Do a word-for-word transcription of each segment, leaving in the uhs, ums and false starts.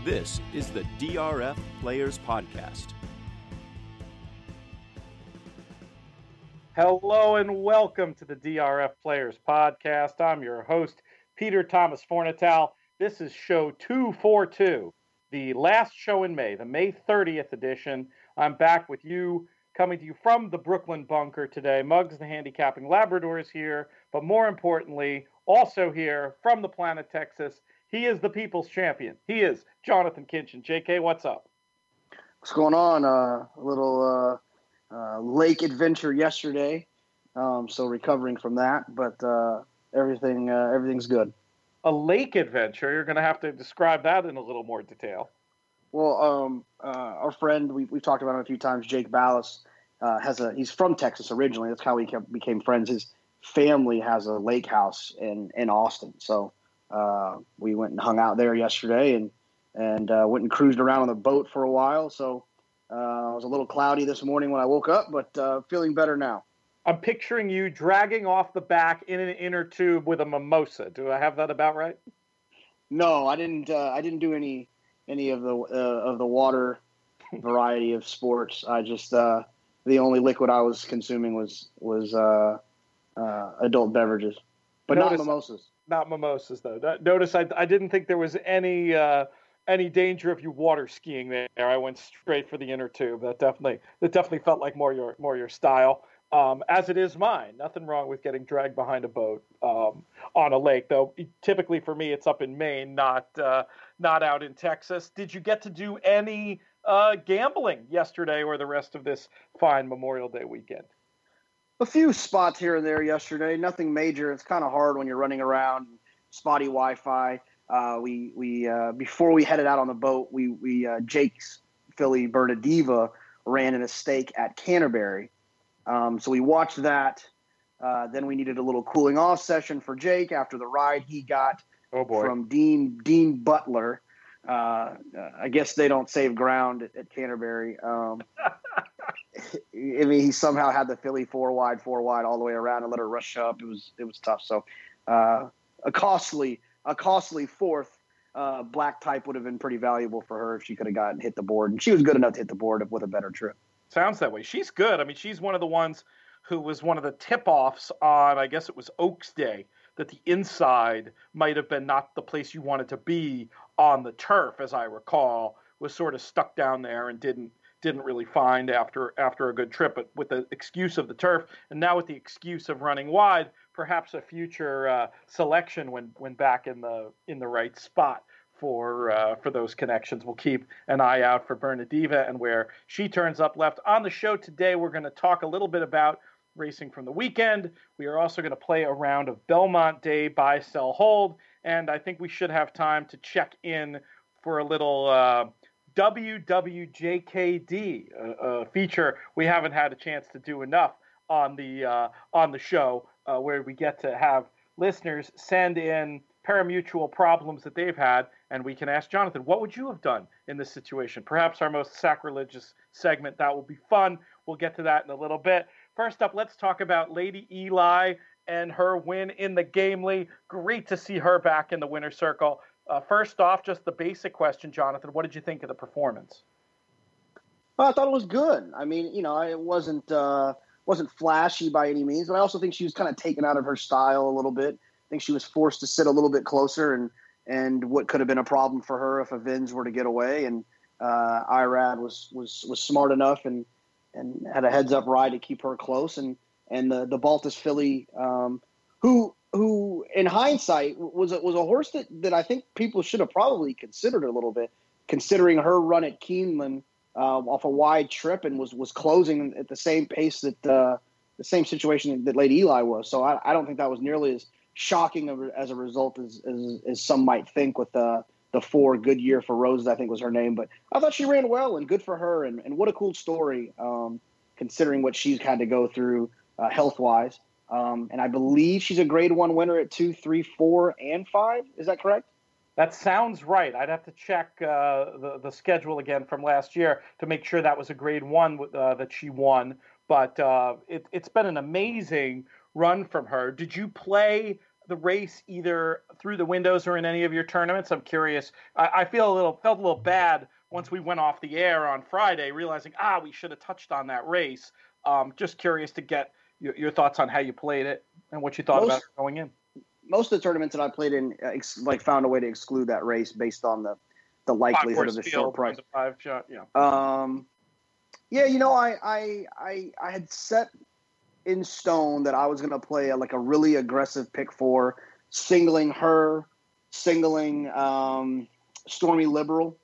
This is the D R F Players Podcast. Hello and welcome to the D R F Players Podcast. I'm your host, Peter Thomas Fornatale. This is show two forty-two, the last show in May, the May thirtieth edition. I'm back with you, coming to you from the Brooklyn bunker today. Muggs, the handicapping Labrador, is here, but more importantly, also here from the planet Texas, he is the people's champion. He is Jonathan Kinchin. J K, what's up? What's going on? Uh, a little uh, uh, lake adventure yesterday, um, so recovering from that, but uh, everything uh, everything's good. A lake adventure? You're going to have to describe that in a little more detail. Well, um, uh, our friend, we, we've talked about him a few times, Jake Ballas, uh, has a, he's from Texas originally. That's how we kept, became friends. His family has a lake house in, in Austin. So uh, we went and hung out there yesterday and, and uh, went and cruised around on the boat for a while. So uh, it was a little cloudy this morning when I woke up, but uh, feeling better now. I'm picturing you dragging off the back in an inner tube with a mimosa. Do I have that about right? No, I didn't. Uh, I didn't do any any of the uh, of the water variety of sports. I just uh, the only liquid I was consuming was was uh, uh, adult beverages, but Notice, not mimosas. Not mimosas though. Notice I I didn't think there was any uh, any danger of you water skiing there. I went straight for the inner tube. That definitely that definitely felt like more your more your style. Um, as it is mine. Nothing wrong with getting dragged behind a boat um, on a lake, though. Typically for me, it's up in Maine, not uh, not out in Texas. Did you get to do any uh, gambling yesterday or the rest of this fine Memorial Day weekend? A few spots here and there yesterday. Nothing major. It's kind of hard when you're running around, spotty Wi-Fi. Uh, we we uh, before we headed out on the boat, we we uh, Jake's filly Bernadiva ran in a stake at Canterbury. Um, so we watched that. Uh, then we needed a little cooling off session for Jake after the ride he got oh boy. from Dean Dean Butler. Uh, uh, I guess they don't save ground at, at Canterbury. Um, I mean, he somehow had the filly four wide, four wide all the way around and let her rush up. It was it was tough. So uh, a costly a costly fourth uh, black type would have been pretty valuable for her if she could have gotten hit the board, and she was good enough to hit the board with a better trip. Sounds that way. She's good. I mean, she's one of the ones who was one of the tip-offs on, I guess it was Oaks Day, that the inside might have been not the place you wanted to be on the turf, as I recall, was sort of stuck down there and didn't didn't really find after after a good trip. But with the excuse of the turf, and now with the excuse of running wide, perhaps a future uh, selection when when back in the in the right spot for uh, for those connections. We'll keep an eye out for Bernadiva and where she turns up left. On the show today, we're going to talk a little bit about racing from the weekend. We are also going to play a round of Belmont Day buy, sell, hold, and I think we should have time to check in for a little uh, W W J K D, a, a feature we haven't had a chance to do enough on the uh, on the show, uh, where we get to have listeners send in parimutuel problems that they've had, and we can ask Jonathan, what would you have done in this situation? Perhaps our most sacrilegious segment. That will be fun. We'll get to that in a little bit. First up, let's talk about Lady Eli and her win in the Gamely. Great to see her back in the winner's circle. Uh, first off, just the basic question, Jonathan, what did you think of the performance? Well, I thought it was good. I mean, you know, it wasn't uh, wasn't flashy by any means, but I also think she was kind of taken out of her style a little bit. I think she was forced to sit a little bit closer, and and what could have been a problem for her if a Vins were to get away. And uh, Irad was was was smart enough and and had a heads up ride to keep her close. And and the the Baltus filly, um, who who in hindsight was a, was a horse that, that I think people should have probably considered a little bit, considering her run at Keeneland uh, off a wide trip and was was closing at the same pace that uh, the same situation that Lady Eli was. So I, I don't think that was nearly as shocking as a result as, as, as some might think with the the four Good Year for Roses, I think was her name. But I thought she ran well and good for her. And, and what a cool story, um, considering what she's had to go through uh, health-wise. Um, and I believe she's a grade one winner at two, three, four, and five. Is that correct? That sounds right. I'd have to check uh, the, the schedule again from last year to make sure that was a grade one uh, that she won. But uh, it, it's been an amazing run from her. Did you play the race either through the windows or in any of your tournaments? I'm curious. I, I feel a little felt a little bad once we went off the air on Friday, realizing ah we should have touched on that race. Um, just curious to get your, your thoughts on how you played it and what you thought most, about it going in. Most of the tournaments that I played in, uh, ex- like found a way to exclude that race based on the the likelihood of the short price. Five shot, yeah. Um, yeah, you know, I I I, I had set in stone that I was going to play a, like a really aggressive pick four, singling her, singling um, Stormy Liberal,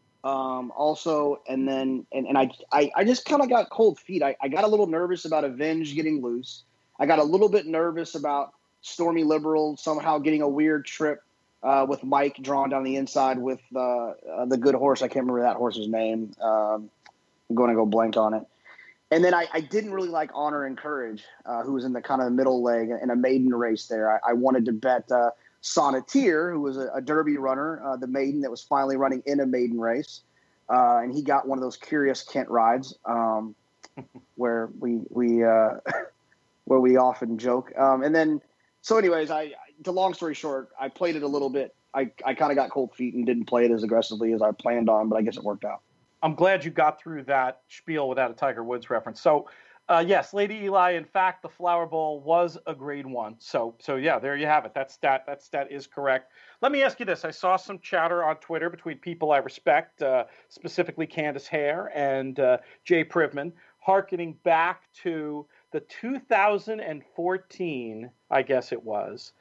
um, also, and then and, and I, I I just kind of got cold feet. I, I got a little nervous about Avenge getting loose. I got a little bit nervous about Stormy Liberal somehow getting a weird trip uh, with Mike drawn down the inside with uh, uh, the good horse. I can't remember that horse's name. Um, I'm going to go blank on it. And then I, I didn't really like Honor and Courage, uh, who was in the kind of the middle leg in a maiden race there. I, I wanted to bet uh, Sonneteer, who was a, a Derby runner, uh, the maiden that was finally running in a maiden race. Uh, and he got one of those curious Kent rides um, where we we uh, where we often joke. Um, and then, so anyways, I the long story short, I played it a little bit. I, I kind of got cold feet and didn't play it as aggressively as I planned on, but I guess it worked out. I'm glad you got through that spiel without a Tiger Woods reference. So, uh, yes, Lady Eli, in fact, the Flower Bowl was a grade one. So, so yeah, there you have it. That stat, that stat is correct. Let me ask you this. I saw some chatter on Twitter between people I respect, uh, specifically Candace Hare and uh, Jay Privman, hearkening back to the two thousand fourteen, I guess it was,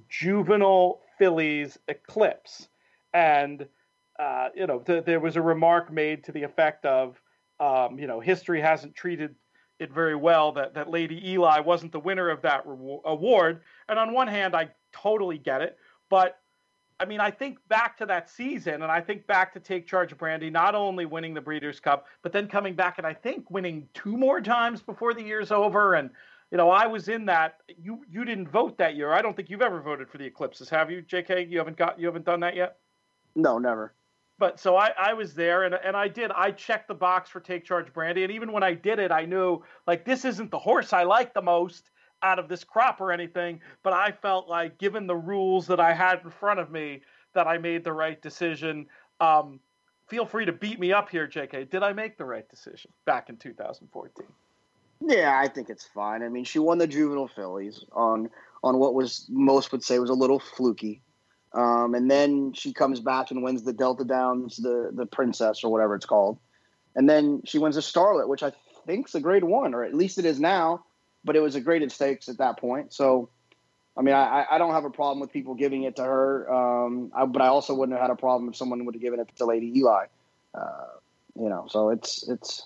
Juvenile Fillies Eclipse. And Uh, you know, th- there was a remark made to the effect of, um, you know, history hasn't treated it very well that, that Lady Eli wasn't the winner of that re- award. And on one hand, I totally get it. But, I mean, I think back to that season, and I think back to Take Charge of Brandy, not only winning the Breeders' Cup, but then coming back and I think winning two more times before the year's over. And, you know, I was in that. You you didn't vote that year. I don't think you've ever voted for the Eclipses, have you, J K? You haven't got you haven't done that yet? No, never. But so I, I was there and, and I did. I checked the box for Take Charge Brandy. And even when I did it, I knew, like, this isn't the horse I like the most out of this crop or anything. But I felt like, given the rules that I had in front of me, that I made the right decision. Um, feel free to beat me up here, J K. Did I make the right decision back in two thousand fourteen? Yeah, I think it's fine. I mean, she won the Juvenile Fillies on on what was most would say was a little fluky. Um, and then she comes back and wins the Delta Downs, the the Princess or whatever it's called. And then she wins a Starlet, which I think's a grade one, or at least it is now, but it was a graded stakes at that point. So, I mean, I, I don't have a problem with people giving it to her, um, I, but I also wouldn't have had a problem if someone would have given it to Lady Eli. Uh, you know, so it's, it's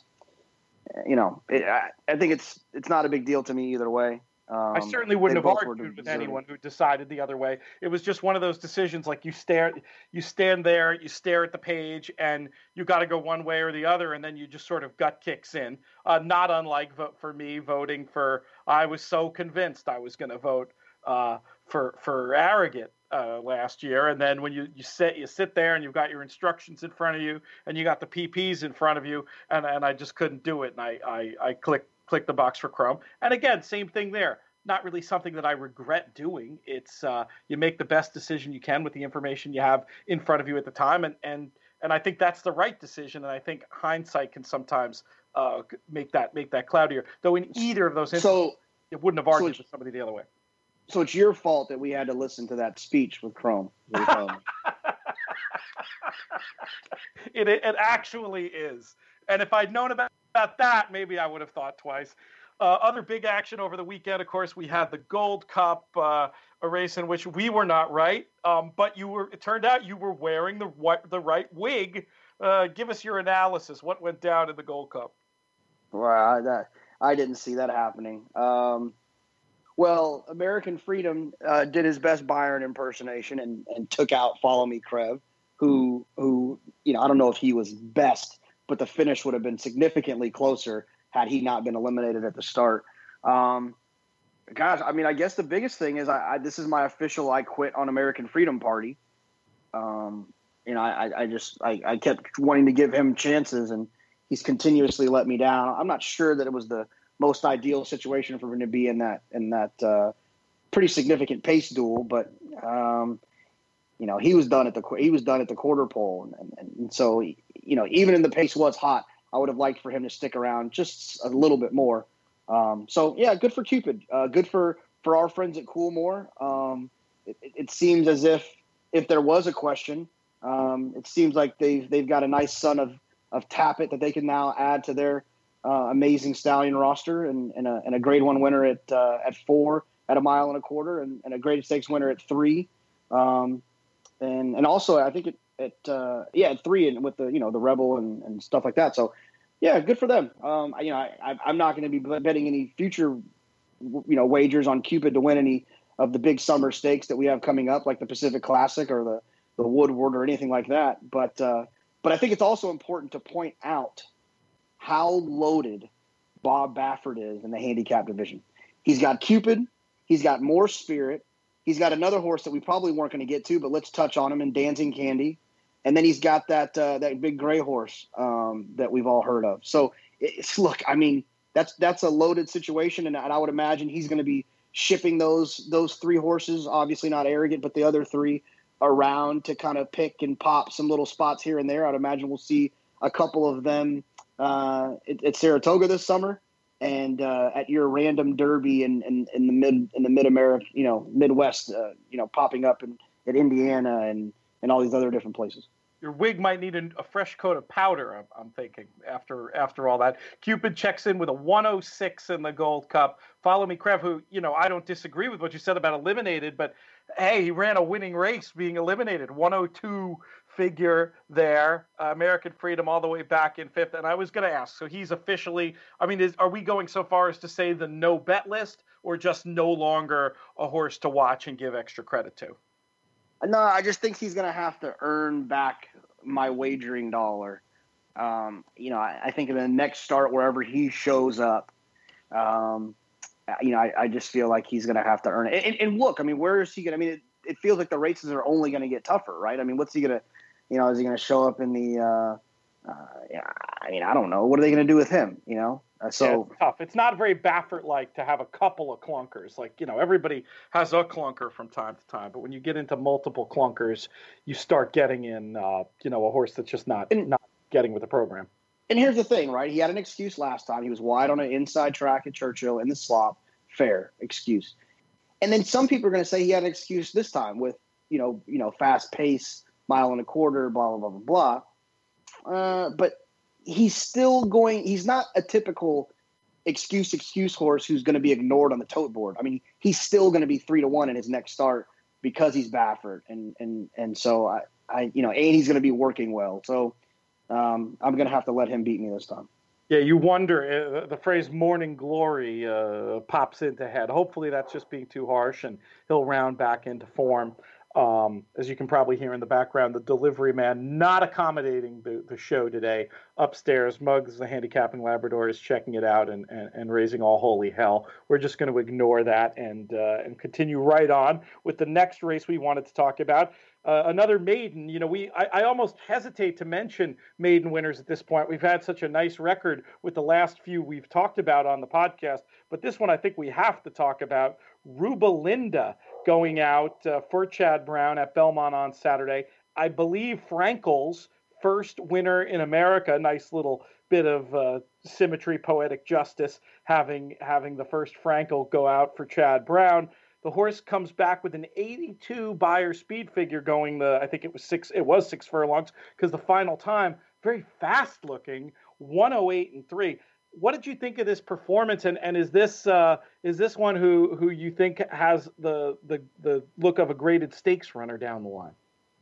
you know, it, I, I think it's it's not a big deal to me either way. Um, I certainly wouldn't have argued with anyone who decided the other way. It was just one of those decisions, like you stare, you stand there, you stare at the page, and you got to go one way or the other, and then you just sort of gut kicks in. Uh, not unlike vote for me voting for. I was so convinced I was going to vote uh, for for Arrogant uh, last year, and then when you you sit you sit there and you've got your instructions in front of you, and you got the P Ps in front of you, and and I just couldn't do it, and I I, I clicked. Click the box for Chrome. And again, same thing there. Not really something that I regret doing. It's uh, you make the best decision you can with the information you have in front of you at the time. And and and I think that's the right decision. And I think hindsight can sometimes uh, make that make that cloudier. Though in either of those instances, so, it wouldn't have argued so with somebody the other way. So it's your fault that we had to listen to that speech with Chrome. it, it it actually is. And if I'd known about About that, maybe I would have thought twice. Uh, other big action over the weekend, of course, we had the Gold Cup, uh, a race in which we were not right, um, but you were. It turned out you were wearing the what, the right wig. Uh, give us your analysis. What went down in the Gold Cup? Wow, that I didn't see that happening. Um, well, American Freedom uh, did his best Byron impersonation and, and took out Follow Me Krev, who who you know I don't know if he was best, but the finish would have been significantly closer had he not been eliminated at the start. Um, gosh, I mean, I guess the biggest thing is I, I this is my official I quit on American Freedom party. Um, you know, I, I just I, I kept wanting to give him chances, and he's continuously let me down. I'm not sure that it was the most ideal situation for him to be in that in that uh, pretty significant pace duel, but um, you know, he was done at the he was done at the quarter pole, and, and, and so you know, even in the pace was hot, I would have liked for him to stick around just a little bit more. Um, so yeah, good for Cupid. Uh, good for, for our friends at Coolmore. Um, it, it seems as if if there was a question, um, it seems like they've they've got a nice son of of Tappet that they can now add to their uh, amazing stallion roster, and, and a and a Grade One winner at uh, at four at a mile and a quarter, and, and a Graded Stakes winner at three, um, and and also I think it at uh, yeah at three, and with the you know the Rebel and, and stuff like that. So. Yeah, good for them. Um, you know, I, I'm not going to be betting any future, you know, wagers on Cupid to win any of the big summer stakes that we have coming up, like the Pacific Classic or the, the Woodward or anything like that. But uh, but I think it's also important to point out how loaded Bob Baffert is in the handicap division. He's got Cupid. He's got More Spirit. He's got another horse that we probably weren't going to get to, but let's touch on him in Dancing Candy. And then he's got that uh, that big gray horse um, that we've all heard of. So it's, look, I mean, that's that's a loaded situation, and I would imagine he's going to be shipping those those three horses, obviously not Arrogant, but the other three around to kind of pick and pop some little spots here and there. I'd imagine we'll see a couple of them uh, at, at Saratoga this summer, and uh, at your random Derby in, in, in the mid in the mid America, you know, Midwest, uh, you know, popping up in at Indiana and and all these other different places. Your wig might need a, a fresh coat of powder, I'm, I'm thinking, after after all that. Cupid checks in with a one oh six in the Gold Cup. Follow Me, Krev, who, you know, I don't disagree with what you said about eliminated, but, hey, he ran a winning race being eliminated. one oh two figure there. Uh, American Freedom all the way back in fifth. And I was going to ask, so he's officially, I mean, is, are we going so far as to say the no bet list, or just no longer a horse to watch and give extra credit to? No, I just think he's going to have to earn back my wagering dollar. Um, you know, I, I think in the next start, wherever he shows up, um, you know, I, I just feel like he's going to have to earn it. And, and look, I mean, where is he going to, I mean, it, it feels like the races are only going to get tougher, right? I mean, what's he going to, you know, is he going to show up in the, uh, uh, yeah, I mean, I don't know. What are they going to do with him, you know? Uh, so yeah, it's tough. It's not very Baffert-like to have a couple of clunkers. Like, you know, everybody has a clunker from time to time, but when you get into multiple clunkers, you start getting in, uh, you know, a horse that's just not and, not getting with the program. And here's the thing, right? He had an excuse last time. He was wide on an inside track at Churchill in the slop. Fair excuse. And then some people are going to say he had an excuse this time with, you know, you know, fast pace, mile and a quarter, blah, blah, blah, blah, blah. Uh, but he's still going – he's not a typical excuse, excuse horse who's going to be ignored on the tote board. I mean, he's still going to be three to one in his next start because he's Baffert. And and and so, I, I you know, and he's going to be working well. So um, I'm going to have to let him beat me this time. Yeah, you wonder, uh, the phrase morning glory uh, pops into head. Hopefully that's just being too harsh, and he'll round back into form. Um, as you can probably hear in the background, the delivery man not accommodating the, the show today. Upstairs, Muggs, the handicapping Labrador, is checking it out and, and, and raising all holy hell. We're just going to ignore that and uh, and continue right on with the next race we wanted to talk about. Uh, another maiden. You know, we I, I almost hesitate to mention maiden winners at this point. We've had such a nice record with the last few we've talked about on the podcast, but this one I think we have to talk about. Rubelinda going out uh, for Chad Brown at Belmont on Saturday. I believe Frankel's first winner in America. Nice little bit of uh, symmetry, poetic justice, having having the first Frankel go out for Chad Brown. The horse comes back with an eighty-two Beyer speed figure going the, I think it was six, it was six furlongs, because the final time, very fast looking, one oh eight and three. What did you think of this performance, and, and is this uh, is this one who who you think has the, the the look of a graded stakes runner down the line?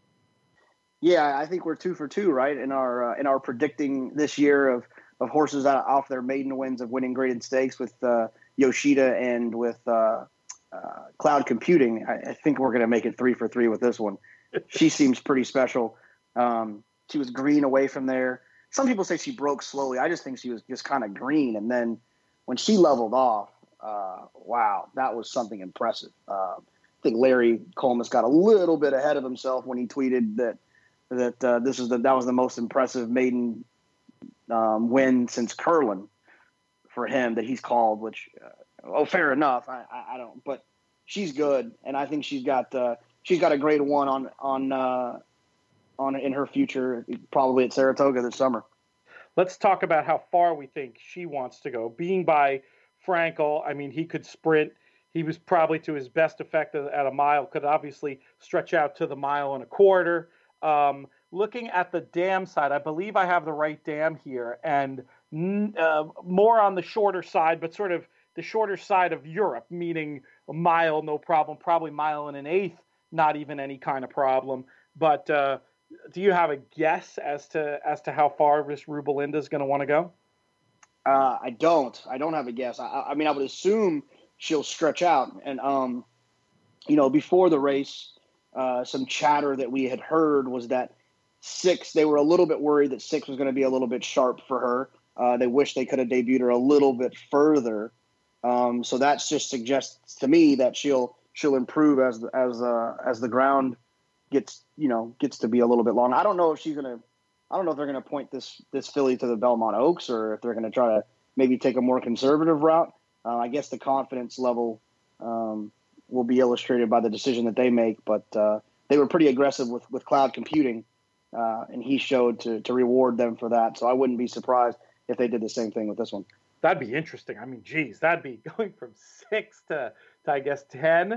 Yeah, I think we're two for two, right, in our uh, in our predicting this year of of horses out off their maiden wins of winning graded stakes with uh, Yoshida and with uh, uh, Cloud Computing. I, I think we're going to make it three for three with this one. She seems pretty special. Um, she was green away from there. Some people say she broke slowly. I just think she was just kind of green. And then when she leveled off, uh, wow, that was something impressive. Uh, I think Larry Colmus got a little bit ahead of himself when he tweeted that that uh, this is the that was the most impressive maiden um, win since Curlin for him that he's called. Which, uh, oh, fair enough. I, I, I don't. But she's good, and I think she's got uh, she's got a grade one on on uh, on in her future, probably at Saratoga this summer. Let's talk about how far we think she wants to go. Being by Frankel, I mean, he could sprint. He was probably to his best effect at a mile, could obviously stretch out to the mile and a quarter. Um, looking at the dam side, I believe I have the right dam here, and uh, more on the shorter side, but sort of the shorter side of Europe, meaning a mile, no problem, probably mile and an eighth, not even any kind of problem. But uh, do you have a guess as to as to how far Miss Rubelinda is going to want to go? Uh, I don't. I don't have a guess. I, I mean, I would assume she'll stretch out. And, um, you know, before the race, uh, some chatter that we had heard was that six, they were a little bit worried that six was going to be a little bit sharp for her. Uh, they wish they could have debuted her a little bit further. Um, so that just suggests to me that she'll she'll improve as as uh, as the ground gets you know gets to be a little bit long. I don't know if she's gonna. I don't know if they're gonna point this this filly to the Belmont Oaks or if they're gonna try to maybe take a more conservative route. Uh, I guess the confidence level um, will be illustrated by the decision that they make. But uh, they were pretty aggressive with with cloud computing, uh, and he showed to to reward them for that. So I wouldn't be surprised if they did the same thing with this one. That'd be interesting. I mean, geez, that'd be going from six to, to I guess, ten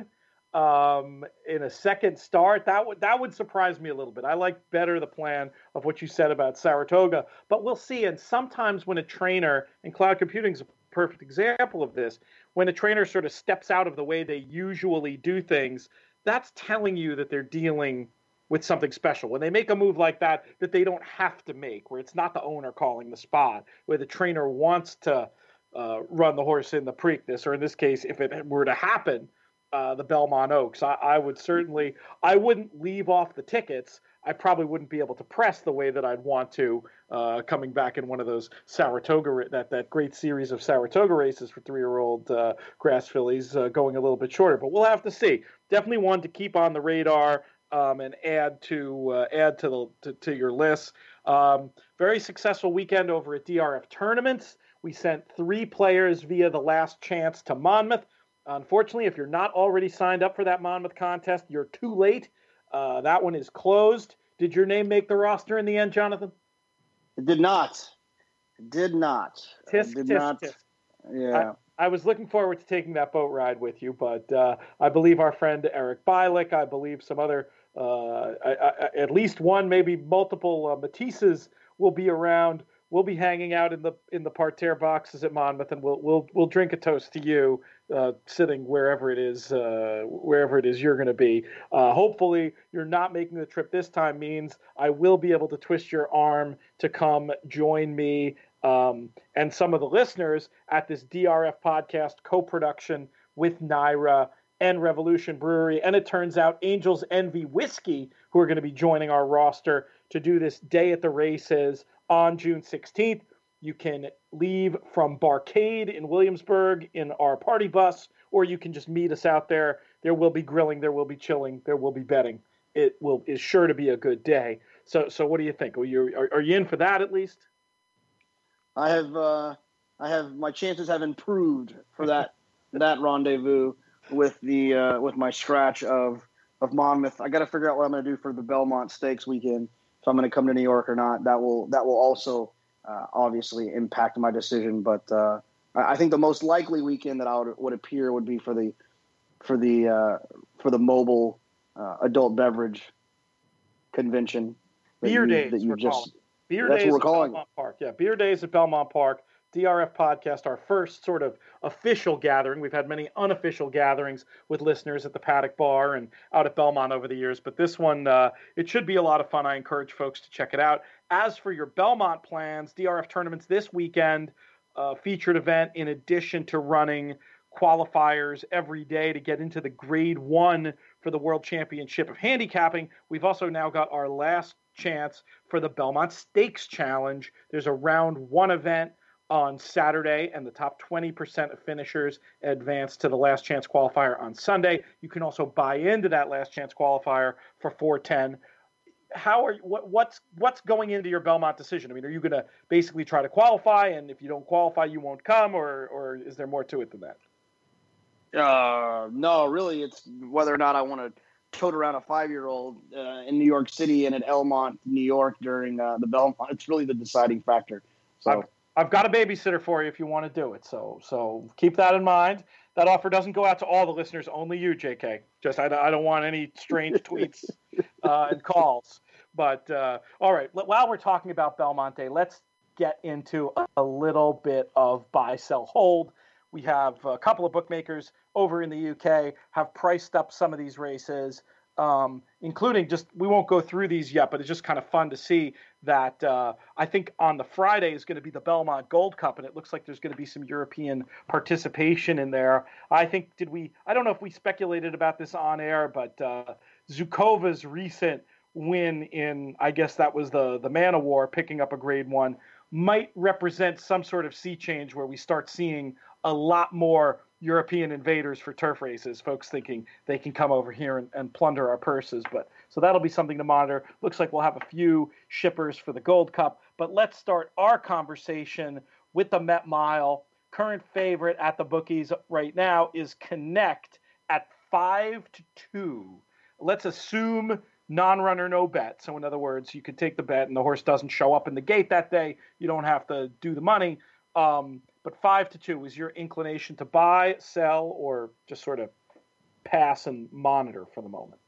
um, in a second start. That would that would surprise me a little bit. I like better the plan of what you said about Saratoga, but we'll see. And sometimes when a trainer, and cloud computing is a perfect example of this, when a trainer sort of steps out of the way they usually do things, that's telling you that they're dealing with something special. When they make a move like that, that they don't have to make, where it's not the owner calling the spot, where the trainer wants to uh, run the horse in the Preakness, or in this case, if it were to happen, uh, the Belmont Oaks. I, I would certainly, I wouldn't leave off the tickets. I probably wouldn't be able to press the way that I'd want to uh, coming back in one of those Saratoga, that, that great series of Saratoga races for three-year-old uh, grass fillies uh, going a little bit shorter. But we'll have to see. Definitely one to keep on the radar. Um, and add to uh, add to the to, to your list. Um, very successful weekend over at D R F Tournaments. We sent three players via the Last Chance to Monmouth. Unfortunately, if you're not already signed up for that Monmouth contest, you're too late. Uh, that one is closed. Did your name make the roster in the end, Jonathan? It did not. It did not. Tisk, it did tisk, not. tisk. Yeah. I, I was looking forward to taking that boat ride with you, but uh, I believe our friend Eric Bialik, I believe some other, uh, I, I, at least one, maybe multiple uh, Matisses will be around. We'll be hanging out in the in the parterre boxes at Monmouth, and we'll we'll we'll drink a toast to you, uh, sitting wherever it is uh, wherever it is you're going to be. Uh, hopefully, you're not making the trip this time. Means I will be able to twist your arm to come join me um, and some of the listeners at this D R F podcast co-production with Naira and Revolution Brewery. And it turns out Angels Envy Whiskey, who are going to be joining our roster to do this day at the races on June sixteenth. You can leave from Barcade in Williamsburg in our party bus, or you can just meet us out there. There will be grilling, there will be chilling, there will be betting. It will is sure to be a good day. So, so what do you think? Are you are, are you in for that at least? I have, uh, I have my chances have improved for that that rendezvous with the uh, with my scratch of of Monmouth. I got to figure out what I'm going to do for the Belmont Stakes weekend. If I'm going to come to New York or not, that will that will also uh, obviously impact my decision. But uh, I think the most likely weekend that I would, would appear would be for the for the uh, for the mobile uh, adult beverage convention. Beer you, days. That you we're just calling. Beer that's days what we're at calling Belmont Park. Yeah, beer days at Belmont Park. D R F podcast, our first sort of official gathering. We've had many unofficial gatherings with listeners at the Paddock Bar and out at Belmont over the years, but this one, uh, it should be a lot of fun. I encourage folks to check it out. As for your Belmont plans, D R F Tournaments this weekend, uh, featured event in addition to running qualifiers every day to get into the grade one for the World Championship of Handicapping. We've also now got our last chance for the Belmont Stakes Challenge. There's a round one event on Saturday, and the top twenty percent of finishers advance to the last chance qualifier on Sunday. You can also buy into that last chance qualifier for four ten. How are you, what, what's what's going into your Belmont decision? I mean, are you going to basically try to qualify, and if you don't qualify, you won't come, or or is there more to it than that? Uh, no, really, it's whether or not I want to tote around a five-year-old uh, in New York City and at Elmont, New York during uh, the Belmont. It's really the deciding factor. So I've, I've got a babysitter for you if you want to do it. So so keep that in mind. That offer doesn't go out to all the listeners, only you, J K. Just I, I don't want any strange tweets uh, and calls. But uh, all right, while we're talking about Belmonte, let's get into a, a little bit of buy, sell, hold. We have a couple of bookmakers over in the U K have priced up some of these races, um, including just, we won't go through these yet, but it's just kind of fun to see that uh, I think on the Friday is going to be the Belmont Gold Cup, and it looks like there's going to be some European participation in there. I think, did we, I don't know if we speculated about this on air, but uh, Zukova's recent win in, I guess that was the, the Man of War, picking up a grade one, might represent some sort of sea change where we start seeing a lot more European invaders for turf races, folks thinking they can come over here and, and plunder our purses. But so that'll be something to monitor. Looks like we'll have a few shippers for the Gold Cup. But let's start our conversation with the Met Mile. Current favorite at the bookies right now is Connect at five to two. Let's assume non-runner, no bet. So in other words, you could take the bet and the horse doesn't show up in the gate that day. You don't have to do the money. Um, but five to two is your inclination to buy, sell, or just sort of pass and monitor for the moment?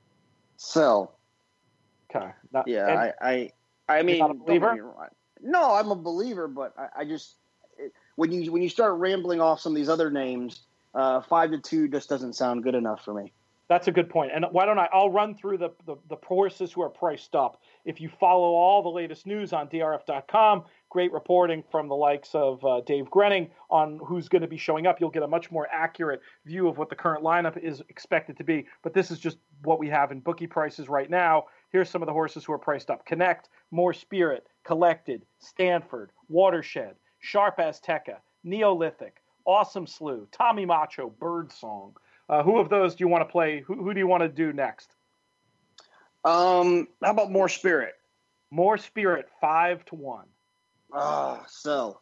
Sell. Okay. Not, yeah, I, I, I mean, not a believer? No, I'm a believer, but I, I just it, when you when you start rambling off some of these other names, uh, five to two just doesn't sound good enough for me. That's a good point. And why don't I, I'll run through the, the, the horses who are priced up. If you follow all the latest news on D R F dot com, great reporting from the likes of uh, Dave Grenning on who's going to be showing up. You'll get a much more accurate view of what the current lineup is expected to be. But this is just what we have in bookie prices right now. Here's some of the horses who are priced up. Connect, More Spirit, Collected, Stanford, Watershed, Sharp Azteca, Neolithic, Awesome Slew, Tommy Macho, Bird Song. Uh, who of those do you want to play? Who, who do you want to do next? Um, how about More Spirit? More Spirit, five to one. Ah, uh, so.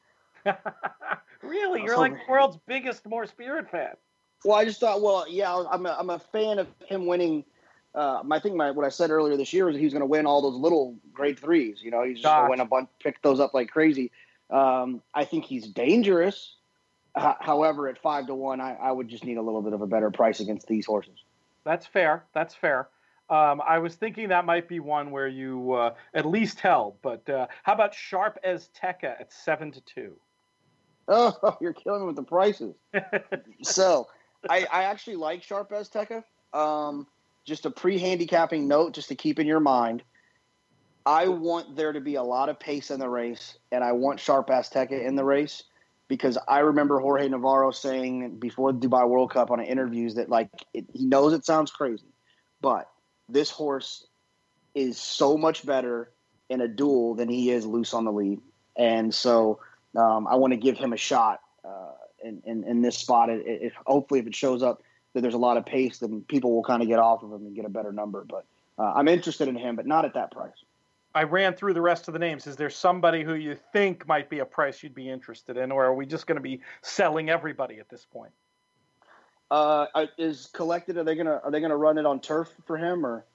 Really? You're like the world's biggest More Spirit fan. Well, I just thought, well, yeah, I'm a, I'm a fan of him winning. Uh, I think my, what I said earlier this year was that he was going to win all those little grade threes. You know, he's just going to win a bunch, pick those up like crazy. Um, I think he's dangerous. Uh, however, at five to one, I, I would just need a little bit of a better price against these horses. That's fair. That's fair. Um, I was thinking that might be one where you uh, at least held. But uh, how about Sharp Azteca at seven to two? Oh, you're killing me with the prices. So, I, I actually like Sharp Azteca. Um, just a pre-handicapping note, just to keep in your mind. I want there to be a lot of pace in the race, and I want Sharp Azteca in the race. Because I remember Jorge Navarro saying before the Dubai World Cup on interviews that, like, it, he knows it sounds crazy, but this horse is so much better in a duel than he is loose on the lead. And so um, I want to give him a shot uh, in, in, in this spot. It, it, hopefully, if it shows up that there's a lot of pace, then people will kind of get off of him and get a better number. But uh, I'm interested in him, but not at that price. I ran through the rest of the names. Is there somebody who you think might be a price you'd be interested in, or are we just going to be selling everybody at this point? Uh, is Collected? Are they gonna are they gonna run it on turf for him, or?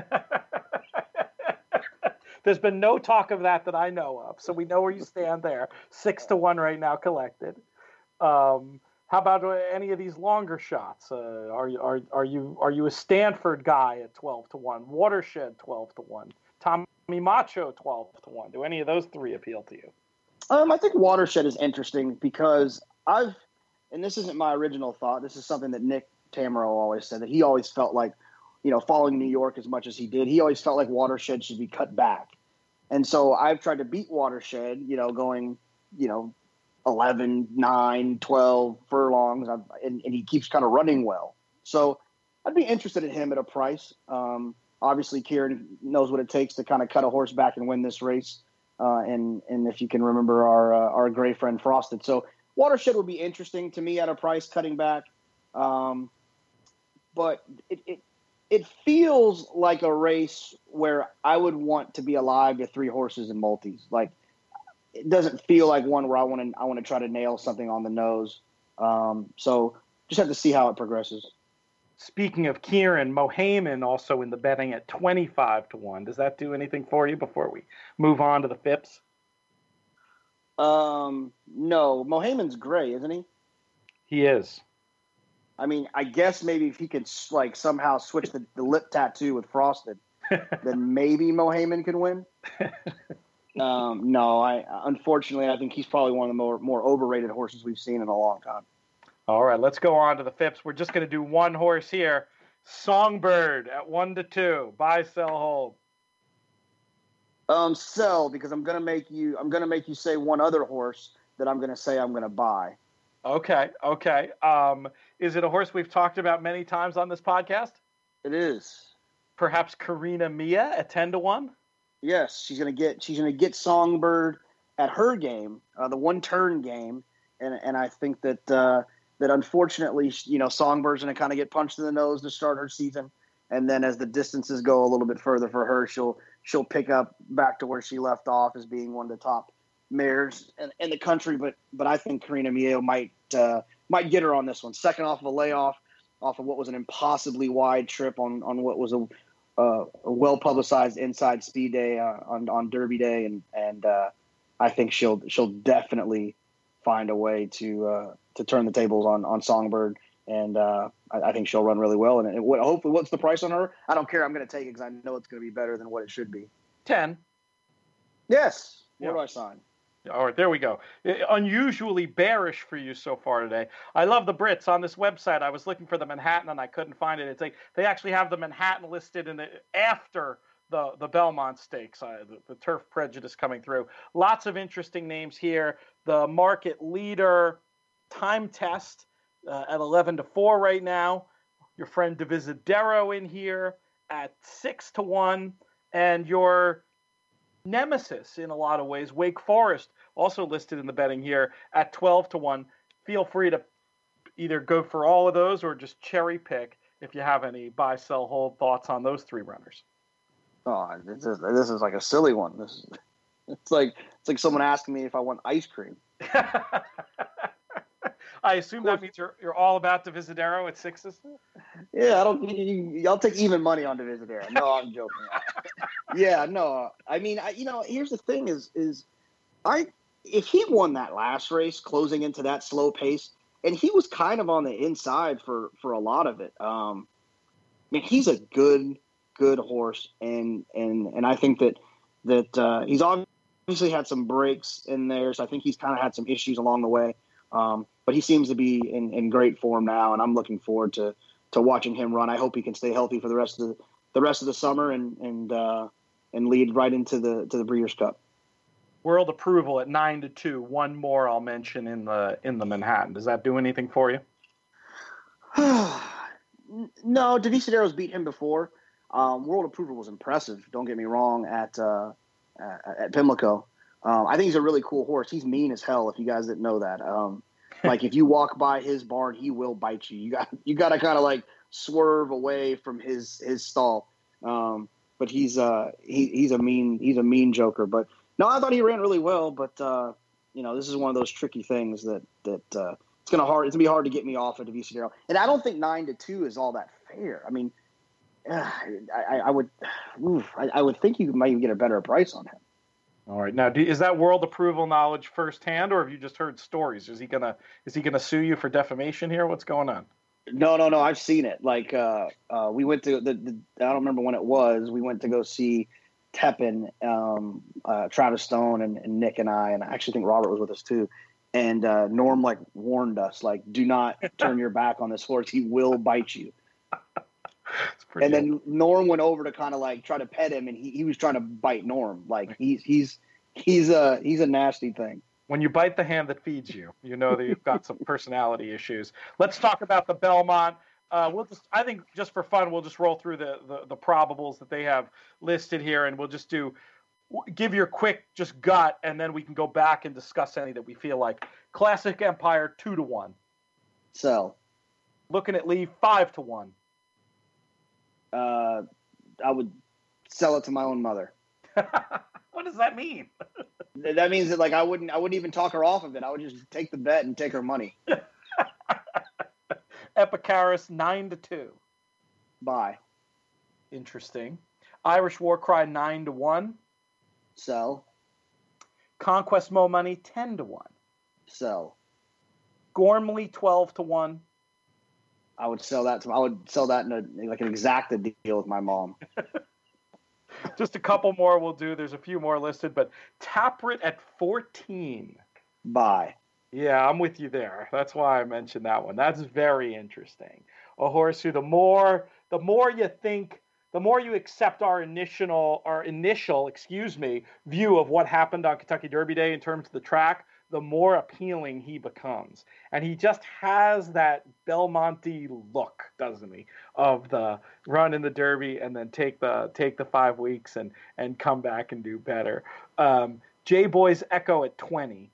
There's been no talk of that that I know of, so we know where you stand there. Six to one right now, Collected. Um, how about any of these longer shots? Uh, are you are are you are you a Stanford guy at twelve to one? Watershed twelve to one. Tommy Macho twelve to one. Do any of those three appeal to you? Um, I think Watershed is interesting because I've, and this isn't my original thought. This is something that Nick Tamero always said, that he always felt like, you know, following New York as much as he did, he always felt like Watershed should be cut back. And so I've tried to beat Watershed, you know, going, you know, eleven, nine, twelve furlongs, and, and he keeps kind of running well. So I'd be interested in him at a price. Um, Obviously, Kieran knows what it takes to kind of cut a horse back and win this race. Uh, and and if you can remember our uh, our gray friend Frosted. So Watershed would be interesting to me at a price cutting back. Um, but it, it it feels like a race where I would want to be alive to three horses and multis. Like, it doesn't feel like one where I want to I want to try to nail something on the nose. Um, so just have to see how it progresses. Speaking of Kieran, Mohaymen also in the betting at twenty-five to one. Does that do anything for you before we move on to the Phipps? Um, no, Mohaymen's gray, isn't he? He is. I mean, I guess maybe if he could like somehow switch the, the lip tattoo with frosted, then maybe Mohaymen could win. um, no, I unfortunately I think he's probably one of the more more overrated horses we've seen in a long time. All right, let's go on to the Phipps. We're just going to do one horse here. Songbird at one to two. Buy, sell, hold. Um, sell, because I'm gonna make you. I'm gonna make you say one other horse that I'm gonna say I'm gonna buy. Okay, okay. Um, is it a horse we've talked about many times on this podcast? It is. Perhaps Karina Mia at ten to one. Yes, she's gonna get. She's gonna get Songbird at her game, uh, the one turn game, and and I think that. Uh, That unfortunately, you know, Songbird's going to kind of get punched in the nose to start her season, and then as the distances go a little bit further for her, she'll she'll pick up back to where she left off as being one of the top mares in, in the country. But but I think Karina Mio might uh, might get her on this one. Second off of a layoff, off of what was an impossibly wide trip on on what was a, uh, a well publicized inside speed day uh, on on Derby Day, and and uh, I think she'll she'll definitely find a way to. Uh, to turn the tables on, on Songbird. And uh, I, I think she'll run really well. And, and what, hopefully, what's the price on her? I don't care. I'm going to take it because I know it's going to be better than what it should be. ten. Yes. Where Yeah. do I sign? All right, there we go. Unusually bearish for you so far today. I love the Brits on this website. I was looking for the Manhattan and I couldn't find it. It's like they actually have the Manhattan listed in the after the the Belmont Stakes. Uh, the, the turf prejudice coming through. Lots of interesting names here. The market leader. Time test uh, at eleven to four right now. Your friend Divisadero in here at six to one. And your nemesis in a lot of ways, Wake Forest, also listed in the betting here at twelve to one. Feel free to either go for all of those or just cherry pick if you have any buy, sell, hold thoughts on those three runners. Oh, this is, this is like a silly one. This is, it's like it's like someone asking me if I want ice cream. I assume that means you're you're all about Divisadero at sixes. Yeah, I don't. You, you, I'll take even money on Divisadero. No, I'm joking. yeah, no. I mean, I, you know, here's the thing: is is I if he won that last race, closing into that slow pace, and he was kind of on the inside for for a lot of it. Um, I mean, he's a good good horse, and and and I think that that uh, he's obviously had some breaks in there, so I think he's kind of had some issues along the way. Um, but he seems to be in, in great form now, and I'm looking forward to, to watching him run. I hope he can stay healthy for the rest of the, the rest of the summer and and uh, and lead right into the to the Breeders' Cup. World Approval at nine to two. One more I'll mention in the in the Manhattan. Does that do anything for you? No, Divisadero's beat him before. Um, World Approval was impressive. Don't get me wrong at uh, at, at Pimlico. Um, I think he's a really cool horse. He's mean as hell. If you guys didn't know that, um, like if you walk by his barn, he will bite you. You got you got to kind of like swerve away from his his stall. Um, but he's uh he, he's a mean he's a mean joker. But no, I thought he ran really well. But uh, you know, this is one of those tricky things that that uh, it's gonna hard it's gonna be hard to get me off of Divisadero. And I don't think nine to two is all that fair. I mean, uh, I, I would oof, I, I would think you might even get a better price on him. All right. Now, do, is that World Approval knowledge firsthand, or have you just heard stories? Is he gonna is he gonna sue you for defamation here? What's going on? No, no, no. I've seen it. Like uh, uh, we went to the, the I don't remember when it was. We went to go see Tepin, um, uh, Travis Stone, and, and Nick and I, and I actually think Robert was with us too. And uh, Norm like warned us, like, do not turn your back on this horse. He will bite you. And then Norm went over to kind of like try to pet him, and he, he was trying to bite Norm. Like he's he's he's a he's a nasty thing. When you bite the hand that feeds you, you know that you've got some personality issues. Let's talk about the Belmont. Uh, we'll just I think just for fun, we'll just roll through the, the the probables that they have listed here, and we'll just do give your quick just gut, and then we can go back and discuss any that we feel like. Classic Empire two to one. So, looking at Lee five to one. Uh, I would sell it to my own mother. What does that mean? That means that like I wouldn't I wouldn't even talk her off of it. I would just take the bet and take her money. Epicarus nine to two. Buy. Interesting. Irish War Cry nine to one. Sell. Conquest Mo Money ten to one. Sell. Gormley twelve to one. I would sell that to I would sell that in a like an exacta deal with my mom. Just a couple more we'll do. There's a few more listed, but Taprit at fourteen. Buy. Yeah, I'm with you there. That's why I mentioned that one. That's very interesting. A horse who the more the more you think, the more you accept our initial our initial, excuse me, view of what happened on Kentucky Derby Day in terms of the track, the more appealing he becomes. And he just has that Belmonte look, doesn't he? Of the run in the Derby and then take the take the five weeks and and come back and do better. Um, J Boy's Echo at twenty.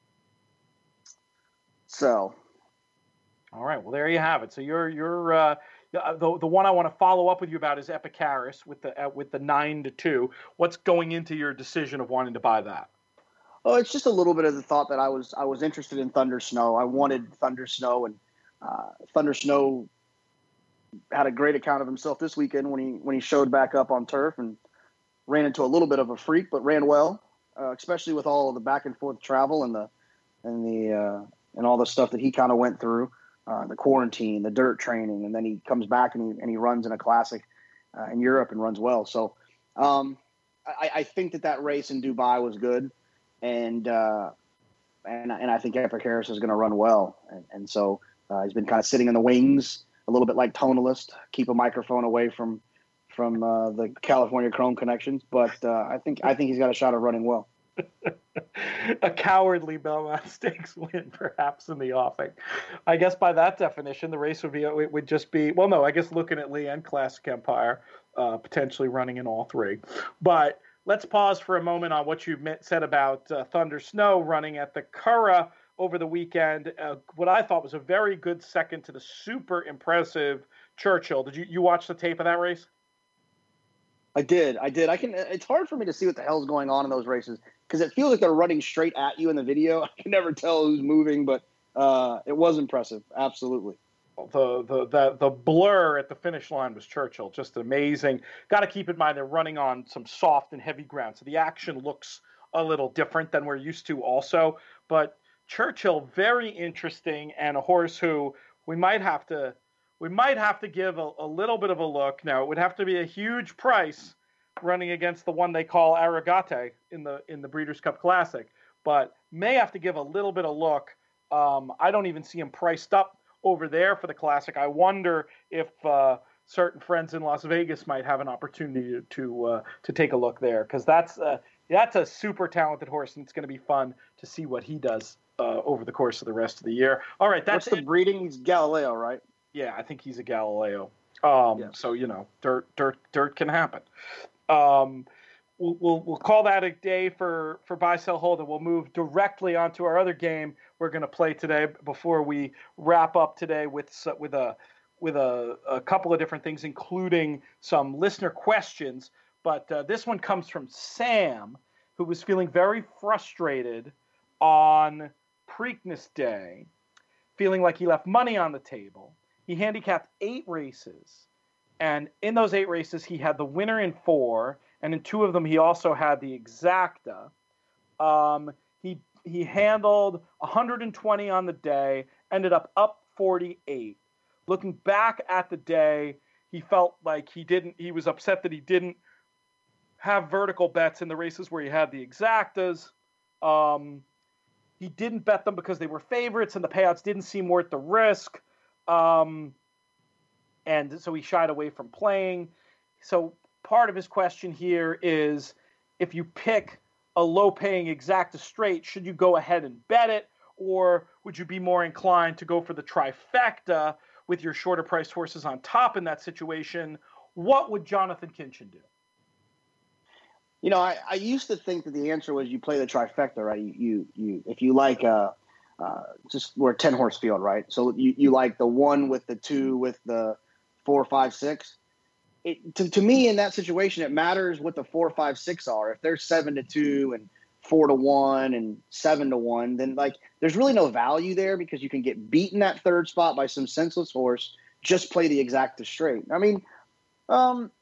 Sell. All right. Well, there you have it. So you're you're uh, the the one I want to follow up with you about is Epicarus with the uh, with the nine to two. What's going into your decision of wanting to buy that? Oh, it's just a little bit of the thought that I was I was interested in Thunder Snow. I wanted Thunder Snow, and uh, Thunder Snow had a great account of himself this weekend when he when he showed back up on turf and ran into a little bit of a freak, but ran well, uh, especially with all of the back and forth travel and the and the uh, and all the stuff that he kind of went through, uh, the quarantine, the dirt training, and then he comes back and he and he runs in a classic uh, in Europe and runs well. So um, I, I think that that race in Dubai was good. And uh, and and I think Epicarus is going to run well, and, and so uh, he's been kind of sitting in the wings, a little bit like Tonalist, keep a microphone away from from uh, the California Chrome connections. But uh, I think I think he's got a shot of running well. A cowardly Belmont Stakes win, perhaps in the offing. I guess by that definition, the race would be it would just be well, no, I guess looking at Lee and Classic Empire, uh, potentially running in all three, but. Let's pause for a moment on what you said about uh, Thunder Snow running at the Curragh over the weekend. Uh, what I thought was a very good second to the super impressive Churchill. Did you, you watch the tape of that race? I did. I did. I can. It's hard for me to see what the hell's going on in those races because it feels like they're running straight at you in the video. I can never tell who's moving, but uh, it was impressive. Absolutely. The, the the the blur at the finish line was Churchill, just amazing. Got to keep in mind they're running on some soft and heavy ground, so the action looks a little different than we're used to also. But Churchill, very interesting, and a horse who we might have to we might have to give a, a little bit of a look. Now, it would have to be a huge price running against the one they call Arrogate in the in the Breeders' Cup Classic, but may have to give a little bit of look. Um, I don't even see him priced up over there for the Classic. I wonder if uh, certain friends in Las Vegas might have an opportunity to to, uh, to take a look there, because that's uh, that's a super talented horse, and it's going to be fun to see what he does uh, over the course of the rest of the year. All right, that's What's the it. breeding? He's Galileo, right? Yeah, I think he's a Galileo. Um, Yeah. So you know, dirt, dirt, dirt can happen. Um, we'll, we'll we'll call that a day for for buy, sell, hold, and we'll move directly onto our other game we're going to play today before we wrap up today with with a with a, a couple of different things, including some listener questions. But uh, this one comes from Sam, who was feeling very frustrated on Preakness Day, feeling like he left money on the table. He handicapped eight races, and in those eight races, he had the winner in four, and in two of them, he also had the exacta. Um, he he handled one hundred twenty on the day, ended up up forty-eight. Looking back at the day, he felt like he didn't. He was upset that he didn't have vertical bets in the races where he had the exactas. Um, he didn't bet them because they were favorites, and the payouts didn't seem worth the risk. Um, and so he shied away from playing. So part of his question here is, if you pick a low-paying exacta straight, should you go ahead and bet it, or would you be more inclined to go for the trifecta with your shorter-priced horses on top in that situation? What would Jonathan Kinchen do? You know, I, I used to think that the answer was you play the trifecta, right? You you, you if you like uh, uh, just we're a ten horse field, right? So you, you like the one with the two with the four, five, six. It, to, to me, in that situation, it matters what the four, five, six are. If they're seven to two and four to one and seven to one, then like there's really no value there because you can get beaten that third spot by some senseless horse. Just play the exacta straight. I mean, um,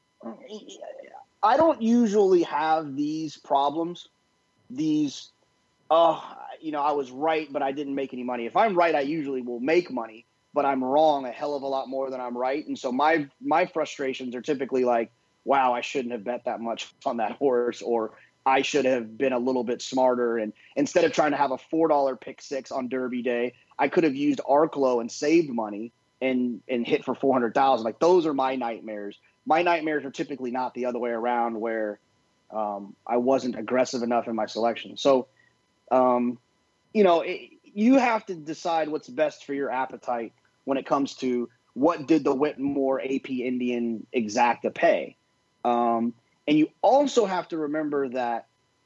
I don't usually have these problems. These, oh, you know, I was right, but I didn't make any money. If I'm right, I usually will make money, but I'm wrong a hell of a lot more than I'm right. And so my my frustrations are typically like, wow, I shouldn't have bet that much on that horse, or I should have been a little bit smarter. And instead of trying to have a four dollar pick six on Derby Day, I could have used Arklow and saved money and and hit for four hundred thousand. Like, those are my nightmares. My nightmares are typically not the other way around, where um, I wasn't aggressive enough in my selection. So, um, you know, it, you have to decide what's best for your appetite when it comes to what did the Whitmore A P Indian exacta pay. Um, and you also have to remember that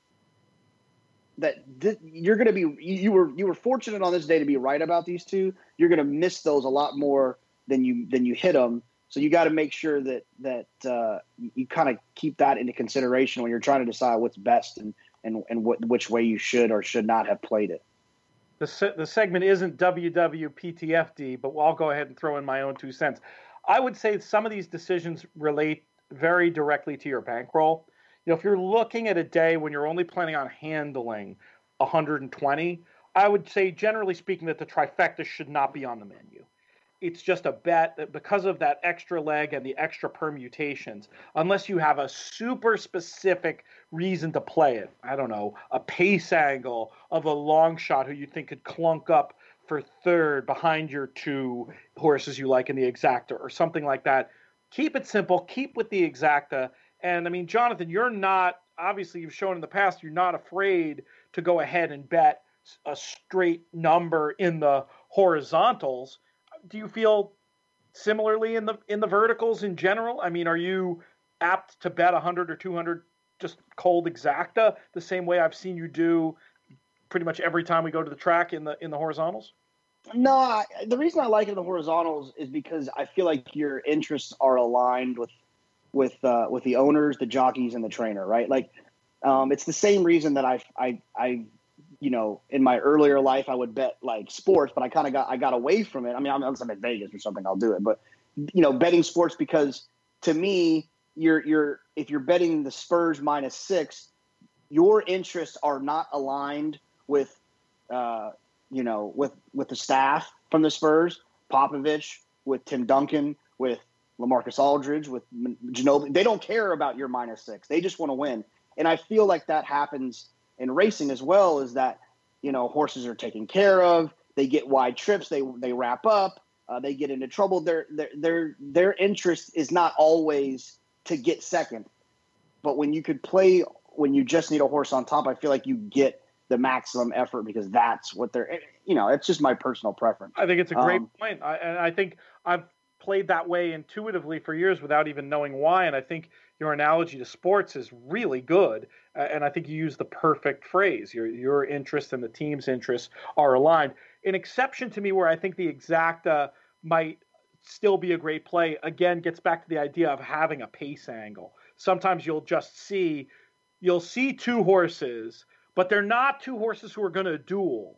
that th- you're going to be you were you were fortunate on this day to be right about these two. You're going to miss those a lot more than you than you hit them. So you got to make sure that that uh, you kind of keep that into consideration when you're trying to decide what's best and and and what, which way you should or should not have played it. The se- the segment isn't W W P T F D, but I'll go ahead and throw in my own two cents. I would say some of these decisions relate very directly to your bankroll. You know, if you're looking at a day when you're only planning on handling one hundred twenty, I would say, generally speaking, that the trifecta should not be on the menu. It's just a bet that because of that extra leg and the extra permutations, unless you have a super specific reason to play it, I don't know, a pace angle of a long shot who you think could clunk up for third behind your two horses you like in the exacta or something like that. Keep it simple. Keep with the exacta. And I mean, Jonathan, you're not, obviously you've shown in the past, you're not afraid to go ahead and bet a straight number in the horizontals. Do you feel similarly in the in the verticals in general? I mean, are you apt to bet one hundred or two hundred just cold exacta the same way I've seen you do pretty much every time we go to the track in the in the horizontals? No, I, the reason I like it in the horizontals is because I feel like your interests are aligned with with uh, with the owners, the jockeys, and the trainer, right? Like, um, it's the same reason that I I I. you know, in my earlier life, I would bet like sports, but I kind of got, I got away from it. I mean, unless I'm at Vegas or something, I'll do it. But, you know, betting sports, because to me, you're, you're, if you're betting the Spurs minus six, your interests are not aligned with, uh, you know, with, with the staff from the Spurs, Popovich, with Tim Duncan, with LaMarcus Aldridge, with Ginobili. They don't care about your minus six. They just want to win. And I feel like that happens in racing as well, is that, you know, horses are taken care of. They get wide trips. They they wrap up. Uh, they get into trouble. Their their their their interest is not always to get second, but when you could play, when you just need a horse on top, I feel like you get the maximum effort because that's what they're. You know, it's just my personal preference. I think it's a great um, point, I, and I think I've played that way intuitively for years without even knowing why. And I think your analogy to sports is really good. Uh, and I think you use the perfect phrase. Your your interest and the team's interests are aligned. An exception to me where I think the exacta might still be a great play, again, gets back to the idea of having a pace angle. Sometimes you'll just see, you'll see two horses, but they're not two horses who are going to duel.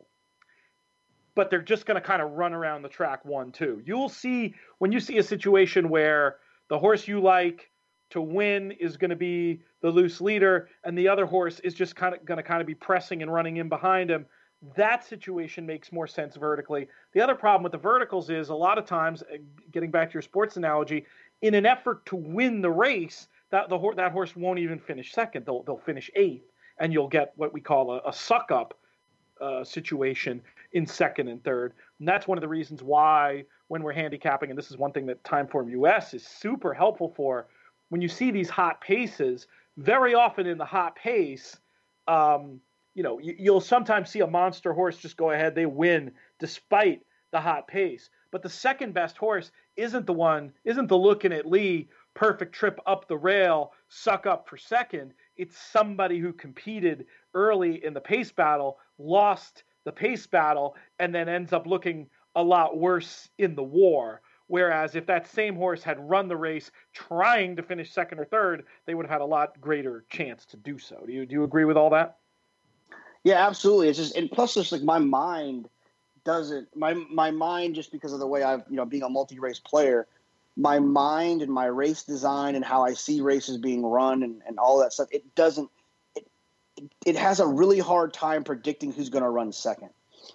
But they're just going to kind of run around the track one, two. You'll see, when you see a situation where the horse you like to win is going to be the loose leader and the other horse is just kind of going to kind of be pressing and running in behind him, that situation makes more sense vertically. The other problem with the verticals is a lot of times, getting back to your sports analogy, in an effort to win the race, that the that horse won't even finish second. They'll they'll finish eighth, and you'll get what we call a, a suck up uh, situation in second and third. And that's one of the reasons why when we're handicapping, and this is one thing that Timeform U S is super helpful for, when you see these hot paces, very often in the hot pace, um, you know, you, you'll sometimes see a monster horse just go ahead, they win despite the hot pace. But the second best horse isn't the one, isn't the looking at Lee, perfect trip up the rail, suck up for second. It's somebody who competed early in the pace battle, lost the pace battle, and then ends up looking a lot worse in the war. Whereas if that same horse had run the race trying to finish second or third, they would have had a lot greater chance to do so. Do you do you agree with all that? Yeah, absolutely. It's just, and plus, just like my mind doesn't, my my mind just because of the way I've, you know, being a multi-race player, my mind and my race design and how I see races being run and, and all that stuff, it doesn't, it, it has a really hard time predicting who's going to run second.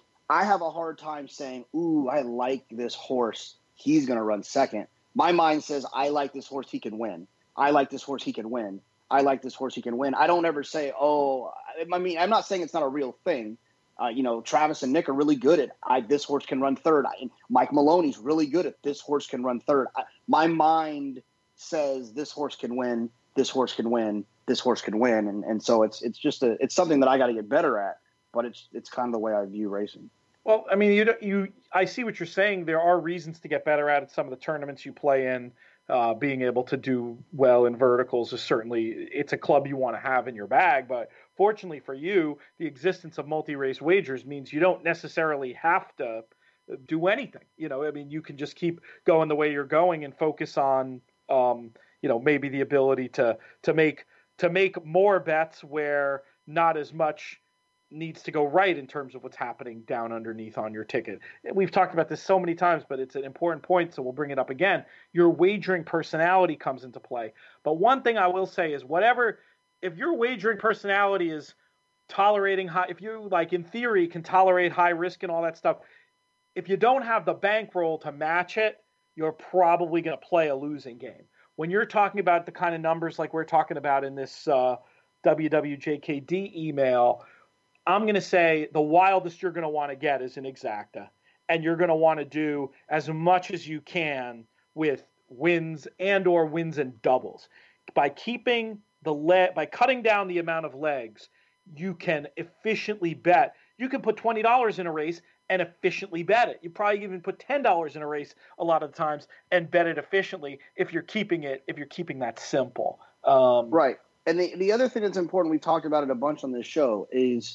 I have a hard time saying, ooh, I like this horse, he's going to run second. My mind says, I like this horse, he can win. I like this horse, he can win. I like this horse, he can win. I don't ever say, oh, I mean, I'm not saying it's not a real thing. Uh, you know, Travis and Nick are really good at, I, this horse can run third. I, Mike Maloney's really good at, this horse can run third. I, my mind says this horse can win, this horse can win, this horse can win. And, and so it's it's just a, it's something that I got to get better at, but it's it's kind of the way I view racing. Well, I mean, you you I see what you're saying. There are reasons to get better at it. Some of the tournaments you play in, uh, being able to do well in verticals is certainly, it's a club you want to have in your bag. But fortunately for you, the existence of multi-race wagers means you don't necessarily have to do anything. You know, I mean, you can just keep going the way you're going and focus on, um, you know, maybe the ability to to make to make more bets where not as much needs to go right in terms of what's happening down underneath on your ticket. We've talked about this so many times, but it's an important point, so we'll bring it up again. Your wagering personality comes into play. But one thing I will say is whatever, if your wagering personality is tolerating high, if you, like, in theory, can tolerate high risk and all that stuff, if you don't have the bankroll to match it, you're probably going to play a losing game. When you're talking about the kind of numbers like we're talking about in this uh, W W J K D email, I'm going to say the wildest you're going to want to get is an exacta. And you're going to want to do as much as you can with wins and or wins and doubles. By keeping the le- by cutting down the amount of legs, you can efficiently bet. You can put twenty dollars in a race and efficiently bet it. You probably even put ten dollars in a race a lot of the times and bet it efficiently if you're keeping it, if you're keeping that simple. Um, right. And the, the other thing that's important, we've talked about it a bunch on this show, is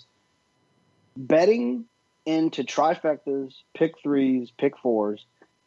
betting into trifectas, pick threes, pick fours.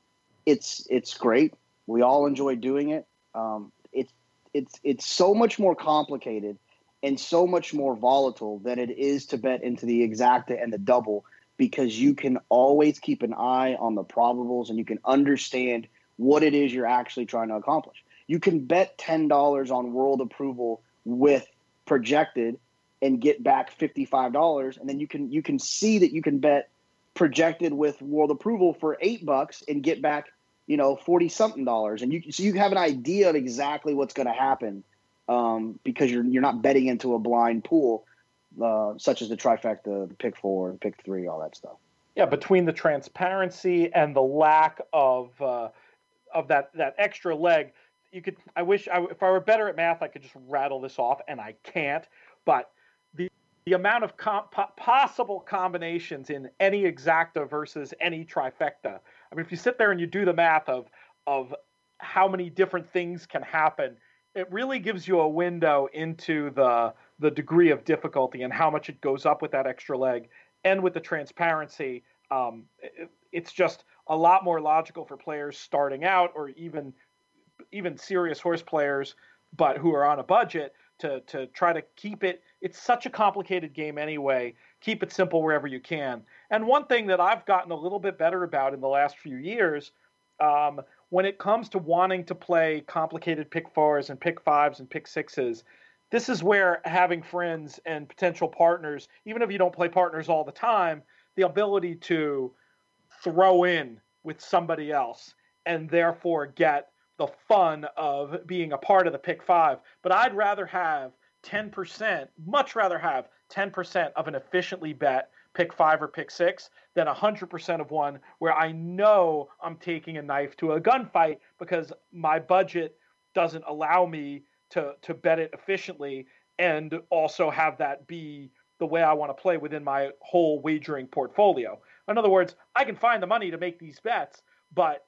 It's it's great. We all enjoy doing it. Um, it's it's it's so much more complicated and so much more volatile than it is to bet into the exacta and the double, because you can always keep an eye on the probables and you can understand what it is you're actually trying to accomplish. You can bet ten dollars on world approval with projected and get back fifty-five dollars, and then you can you can see that you can bet projected with world approval for eight bucks and get back, you know, forty something dollars, and you so you have an idea of exactly what's going to happen, um, because you're you're not betting into a blind pool, uh, such as the trifecta, the pick four, the pick three, all that stuff. Yeah, between the transparency and the lack of uh, of that that extra leg, you could. I wish I, if I were better at math, I could just rattle this off, and I can't, but The, the amount of com- po- possible combinations in any exacta versus any trifecta. I mean, if you sit there and you do the math of of how many different things can happen, it really gives you a window into the the degree of difficulty and how much it goes up with that extra leg. And with the transparency, um, it, it's just a lot more logical for players starting out, or even even serious horse players, but who are on a budget, to to try to keep it. It's such a complicated game anyway. Keep it simple wherever you can. And one thing that I've gotten a little bit better about in the last few years, um, when it comes to wanting to play complicated pick fours and pick fives and pick sixes, this is where having friends and potential partners, even if you don't play partners all the time, the ability to throw in with somebody else and therefore get the fun of being a part of the pick five. But I'd rather have ten percent, much rather have ten percent of an efficiently bet pick five or pick six than one hundred percent of one where I know I'm taking a knife to a gunfight because my budget doesn't allow me to, to bet it efficiently and also have that be the way I want to play within my whole wagering portfolio. In other words, I can find the money to make these bets, but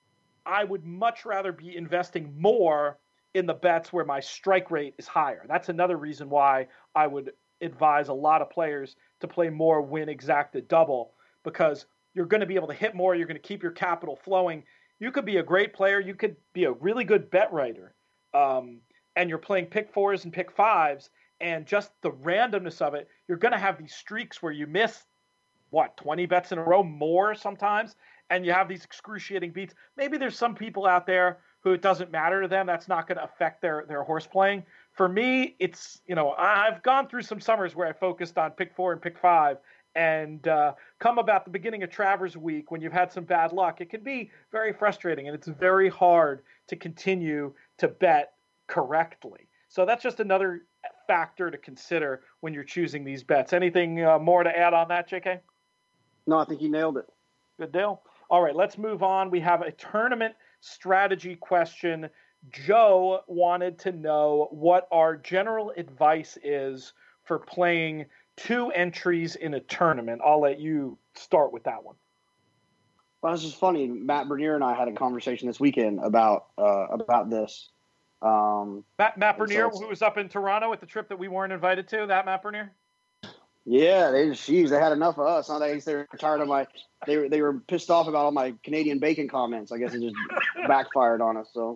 I would much rather be investing more in the bets where my strike rate is higher. That's another reason why I would advise a lot of players to play more win exacta double, because you're going to be able to hit more. You're going to keep your capital flowing. You could be a great player. You could be a really good bet writer. Um, and you're playing pick fours and pick fives, and just the randomness of it, you're going to have these streaks where you miss, what, twenty bets in a row, more sometimes, and you have these excruciating beats. Maybe there's some people out there who it doesn't matter to them. That's not going to affect their, their horse playing. For me, it's, you know, I've gone through some summers where I focused on pick four and pick five, and uh, come about the beginning of Travers Week when you've had some bad luck, it can be very frustrating, and it's very hard to continue to bet correctly. So that's just another factor to consider when you're choosing these bets. Anything uh, more to add on that, J K? No, I think you nailed it. Good deal. All right, let's move on. We have a tournament strategy question. Joe wanted to know what our general advice is for playing two entries in a tournament. I'll let you start with that one. Well, this is funny. Matt Bernier and I had a conversation this weekend about uh, about this. Um, Matt, Matt Bernier, so who was up in Toronto at the trip that we weren't invited to, that Matt Bernier? Yeah, they geez, they had enough of us. Huh? They they were tired of my. They were they were pissed off about all my Canadian bacon comments. I guess it just backfired on us. So.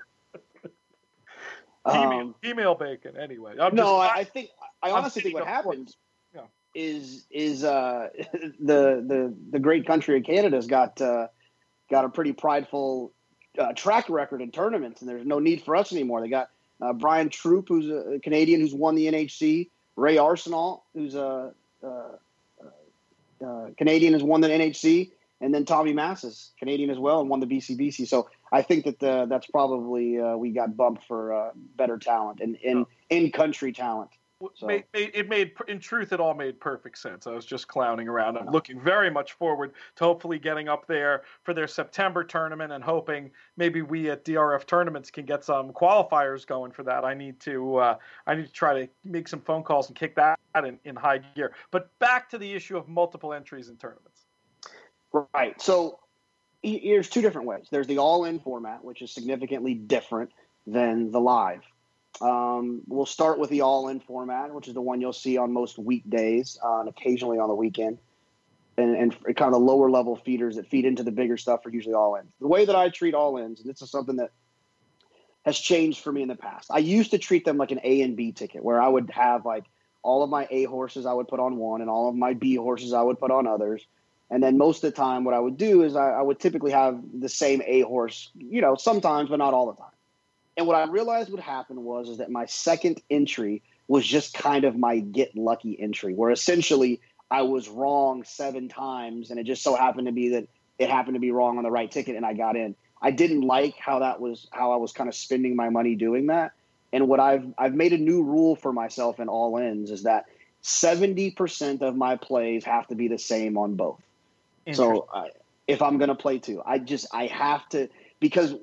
Email, Um, email bacon, anyway. I'm no, just, I, I think I I'm honestly think what happened yeah. is is uh, the the the great country of Canada's got uh, got a pretty prideful uh, track record in tournaments, and there's no need for us anymore. They got uh, Brian Troop, who's a Canadian who's won the N H C, Ray Arsenal, who's a, a, a, a Canadian, has won the N H C, and then Tommy Massis, Canadian as well, and won the B C B C. So I think that the, that's probably uh, we got bumped for uh, better talent and in, Oh. in country talent. So. Made, it made, in truth, it all made perfect sense. I was just clowning around. I'm looking very much forward to hopefully getting up there for their September tournament and hoping maybe we at D R F Tournaments can get some qualifiers going for that. I need to, uh, I need to try to make some phone calls and kick that in, in high gear. But back to the issue of multiple entries in tournaments. Right. So here's two different ways. There's the all-in format, which is significantly different than the live. Um, we'll start with the all-in format, which is the one you'll see on most weekdays uh, and occasionally on the weekend. And, and kind of the lower level feeders that feed into the bigger stuff are usually all-in. The way that I treat all-ins, and this is something that has changed for me in the past. I used to treat them like an A and B ticket, where I would have like all of my A horses I would put on one and all of my B horses I would put on others. And then most of the time what I would do is I, I would typically have the same A horse, you know, sometimes, but not all the time. And what I realized would happen was is that my second entry was just kind of my get lucky entry, where essentially I was wrong seven times, and it just so happened to be that it happened to be wrong on the right ticket, and I got in. I didn't like how that was how I was kind of spending my money doing that. And what I've I've made a new rule for myself in all ins is that seventy percent of my plays have to be the same on both. So uh, if I'm going to play two, I just I have to, because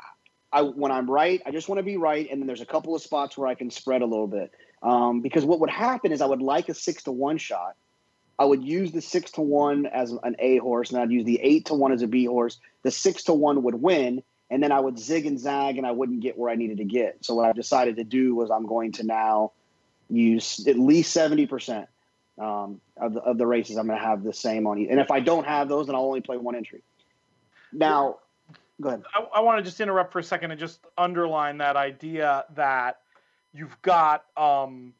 I, when I'm right, I just want to be right, and then there's a couple of spots where I can spread a little bit. Um, because what would happen is I would like a six to one shot. I would use the six to one as an A horse, and I'd use the eight to one as a B horse. The six to one would win, and then I would zig and zag, and I wouldn't get where I needed to get. So what I decided to do was I'm going to now use at least seventy percent um, of the, of the races. I'm going to have the same on each. And if I don't have those, then I'll only play one entry. Now. Go ahead. I, I want to just interrupt for a second and just underline that idea that you've got um,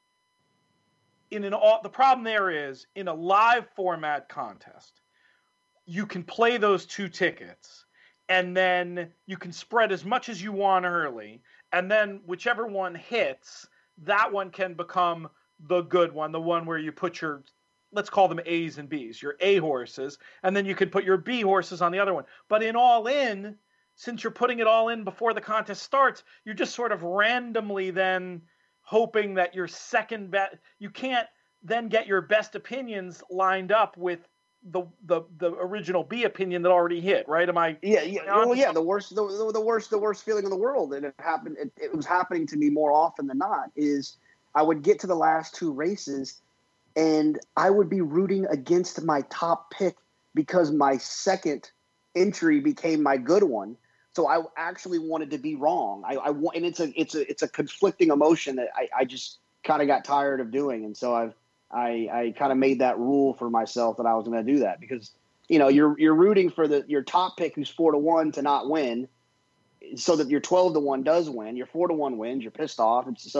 in an all. The problem there is in a live format contest, you can play those two tickets, and then you can spread as much as you want early, and then whichever one hits, that one can become the good one, the one where you put your, let's call them A's and B's, your A horses, and then you could put your B horses on the other one. But in all in, since you're putting it all in before the contest starts, you're just sort of randomly then hoping that your second bet, you can't then get your best opinions lined up with the the the original B opinion that already hit, right? Am I? Yeah, yeah. Well, yeah. The worst, the, the, the worst, the worst feeling in the world, and it happened. It, it was happening to me more often than not. Is I would get to the last two races, and I would be rooting against my top pick because my second entry became my good one. So I actually wanted to be wrong. I, I want, and it's a it's a it's a conflicting emotion that I, I just kind of got tired of doing, and so I've I I kind of made that rule for myself that I was going to do that because you know you're you're rooting for the your top pick who's four to one to not win, so that your twelve to one does win. Your four to one wins. You're pissed off, and so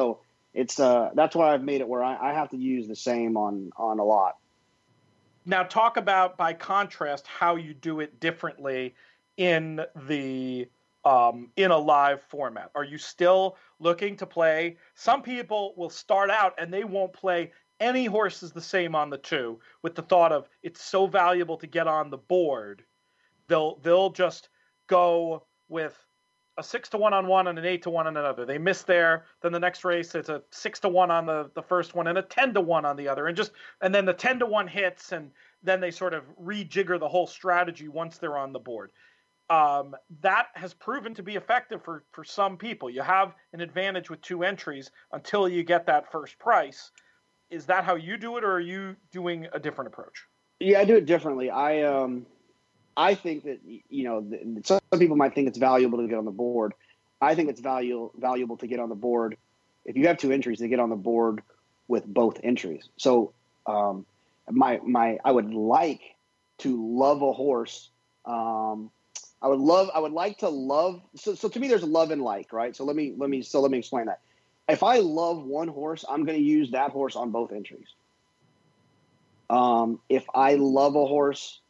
it's uh, that's why I've made it where I, I have to use the same on on a lot. Now, talk about, by contrast, how you do it differently in the um, in a live format. Are you still looking to play? Some people will start out and they won't play any horses the same on the two, with the thought of it's so valuable to get on the board. They'll they'll just go with a six to one on one and an eight to one on another. They miss there. Then the next race, it's a six to one on the, the first one and a ten to one on the other. And just, and then the ten to one hits, and then they sort of rejigger the whole strategy once they're on the board. Um, that has proven to be effective for, for some people. You have an advantage with two entries until you get that first price. Is that how you do it, or are you doing a different approach? Yeah, I do it differently. I, um, I think that, you know, some people might think it's valuable to get on the board. I think it's value, valuable to get on the board. If you have two entries, to get on the board with both entries. So um, my my I would like to love a horse. Um, I would love I would like to love. So, so to me, there's love and like, right? So let me let me so let me explain that. If I love one horse, I'm going to use that horse on both entries. Um, if I love a horse.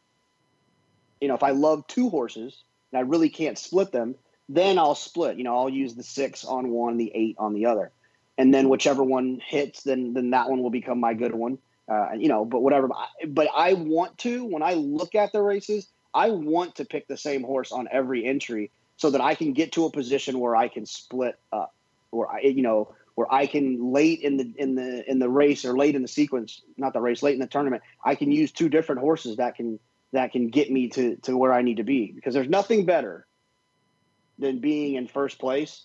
You know, if I love two horses and I really can't split them, then I'll split. You know, I'll use the six on one, the eight on the other, and then whichever one hits, then then that one will become my good one. Uh, you know, but whatever. But I want to, when I look at the races, I want to pick the same horse on every entry so that I can get to a position where I can split up, where I, you know, where I can late in the in the in the race or late in the sequence, not the race, late in the tournament, I can use two different horses that can. that can get me to, to where I need to be, because there's nothing better than being in first place,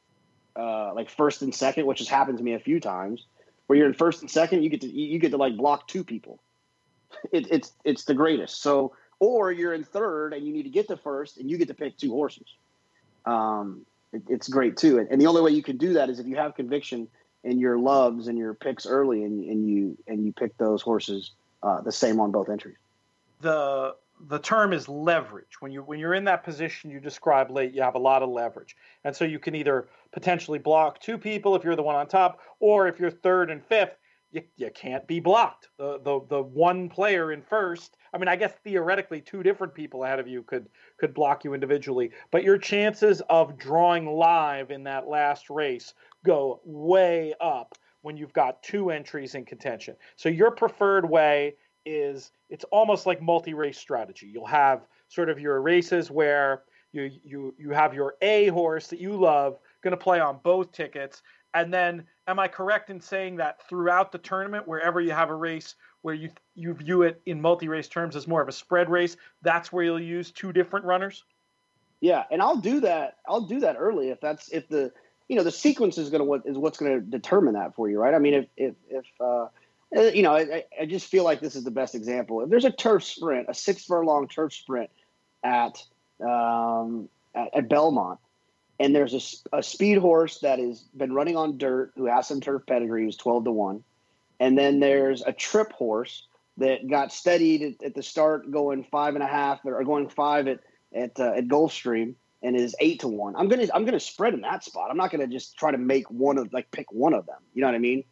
uh, like first and second, which has happened to me a few times, where you're in first and second, you get to, you get to like block two people. It, it's, it's the greatest. So, or you're in third and you need to get to first and you get to pick two horses. Um, it, it's great too. And, and the only way you can do that is if you have conviction in your loves and your picks early, and, and you, and you pick those horses uh, the same on both entries. The the term is leverage. When you when you're in that position you described late, you have a lot of leverage, and so you can either potentially block two people if you're the one on top, or if you're third and fifth, you you can't be blocked. The the the one player in first. I mean, I guess theoretically two different people ahead of you could could block you individually, but your chances of drawing live in that last race go way up when you've got two entries in contention. So your preferred way is it's almost like multi-race strategy. You'll have sort of your races where you you you have your A horse that you love going to play on both tickets, and then am I correct in saying that throughout the tournament, wherever you have a race where you you view it in multi-race terms as more of a spread race, that's where you'll use two different runners? Yeah, and I'll do that. I'll do that early if that's if the you know the sequence is going to is what's going to determine that for you, right? I mean, if if if uh, you know, I, I just feel like this is the best example. If there's a turf sprint, a six furlong turf sprint at um, at, at Belmont, and there's a, a speed horse that has been running on dirt who has some turf pedigree, who's twelve to one, and then there's a trip horse that got steadied at, at the start, going five and a half or going five at at uh, at Gulfstream, and is eight to one. I'm gonna I'm gonna spread in that spot. I'm not gonna just try to make one of like pick one of them. You know what I mean?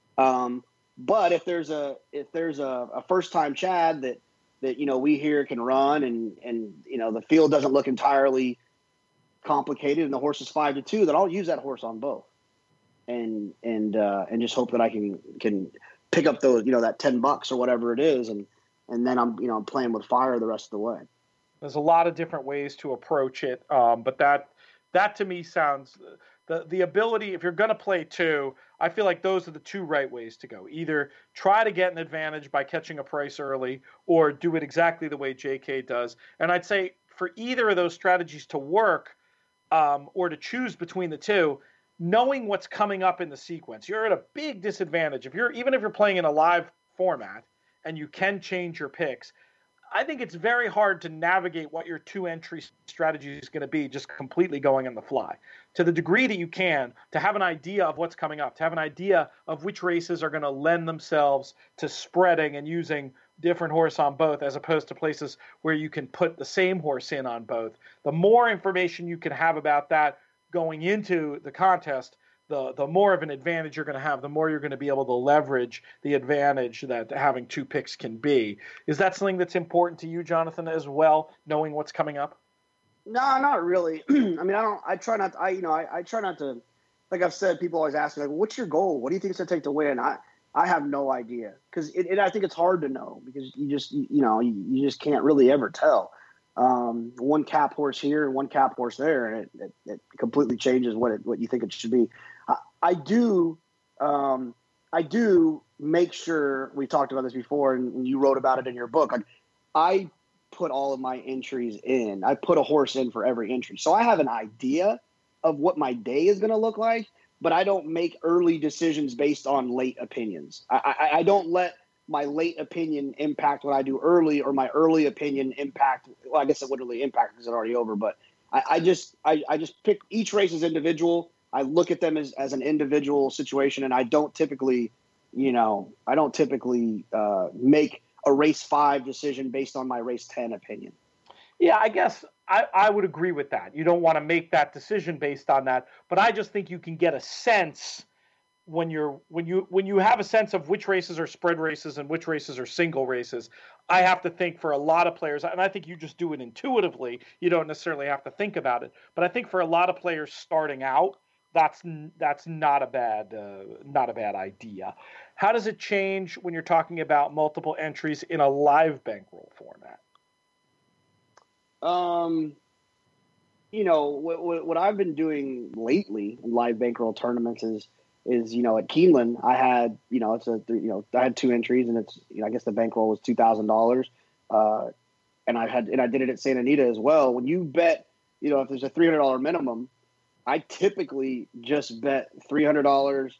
Um, But if there's a if there's a, a first time Chad that that you know we hear can run, and and you know the field doesn't look entirely complicated and the horse is five to two, then I'll use that horse on both, and and uh, and just hope that I can can pick up those you know that ten bucks or whatever it is, and and then I'm you know I'm playing with fire the rest of the way. There's a lot of different ways to approach it, um, but that that to me sounds the the ability. If you're going to play two, I feel like those are the two right ways to go. Either try to get an advantage by catching a price early, or do it exactly the way J K does. And I'd say for either of those strategies to work, um, or to choose between the two, knowing what's coming up in the sequence, you're at a big disadvantage. If you're even if you're playing in a live format and you can change your picks, I think it's very hard to navigate what your two entry strategy is going to be just completely going on the fly. To the degree that you can, to have an idea of what's coming up, to have an idea of which races are going to lend themselves to spreading and using different horse on both, as opposed to places where you can put the same horse in on both. The more information you can have about that going into the contest, the the more of an advantage you're going to have, the more you're going to be able to leverage the advantage that having two picks can be. Is that something that's important to you, Jonathan, as well, knowing what's coming up? No, not really. I mean, I don't. I try not. To, I you know, I, I try not to. Like I've said, people always ask me, like, "What's your goal? What do you think it's going to take to win?" I I have no idea because it, it. I think it's hard to know because you just you, you know you, you just can't really ever tell. Um, one cap horse here and one cap horse there, and it, it, it completely changes what it, what you think it should be. I, I do. Um, I do make sure we talked about this before, and you wrote about it in your book. Like, I put all of my entries in. I put a horse in for every entry. So I have an idea of what my day is going to look like, but I don't make early decisions based on late opinions. I, I, I don't let my late opinion impact what I do early, or my early opinion impact. Well, I guess it wouldn't really impact because it's already over, but I, I just I, I just pick each race as individual. I look at them as, as an individual situation, and I don't typically, you know, I don't typically uh, make a race five decision based on my race ten opinion. Yeah, I guess I, I would agree with that. You don't want to make that decision based on that, but I just think you can get a sense when you're when you when you have a sense of which races are spread races and which races are single races. I have to think for a lot of players, and I think you just do it intuitively. You don't necessarily have to think about it, but I think for a lot of players starting out, that's that's not a bad uh, not a bad idea. How does it change when you're talking about multiple entries in a live bankroll format? Um, you know, what, what, what I've been doing lately in live bankroll tournaments is, is, you know, at Keeneland, I had, you know, it's a, you know, I had two entries, and it's, you know, I guess the bankroll was two thousand dollars. Uh, and I had, and I did it at Santa Anita as well. When you bet, you know, if there's a three hundred dollars minimum, I typically just bet three hundred dollars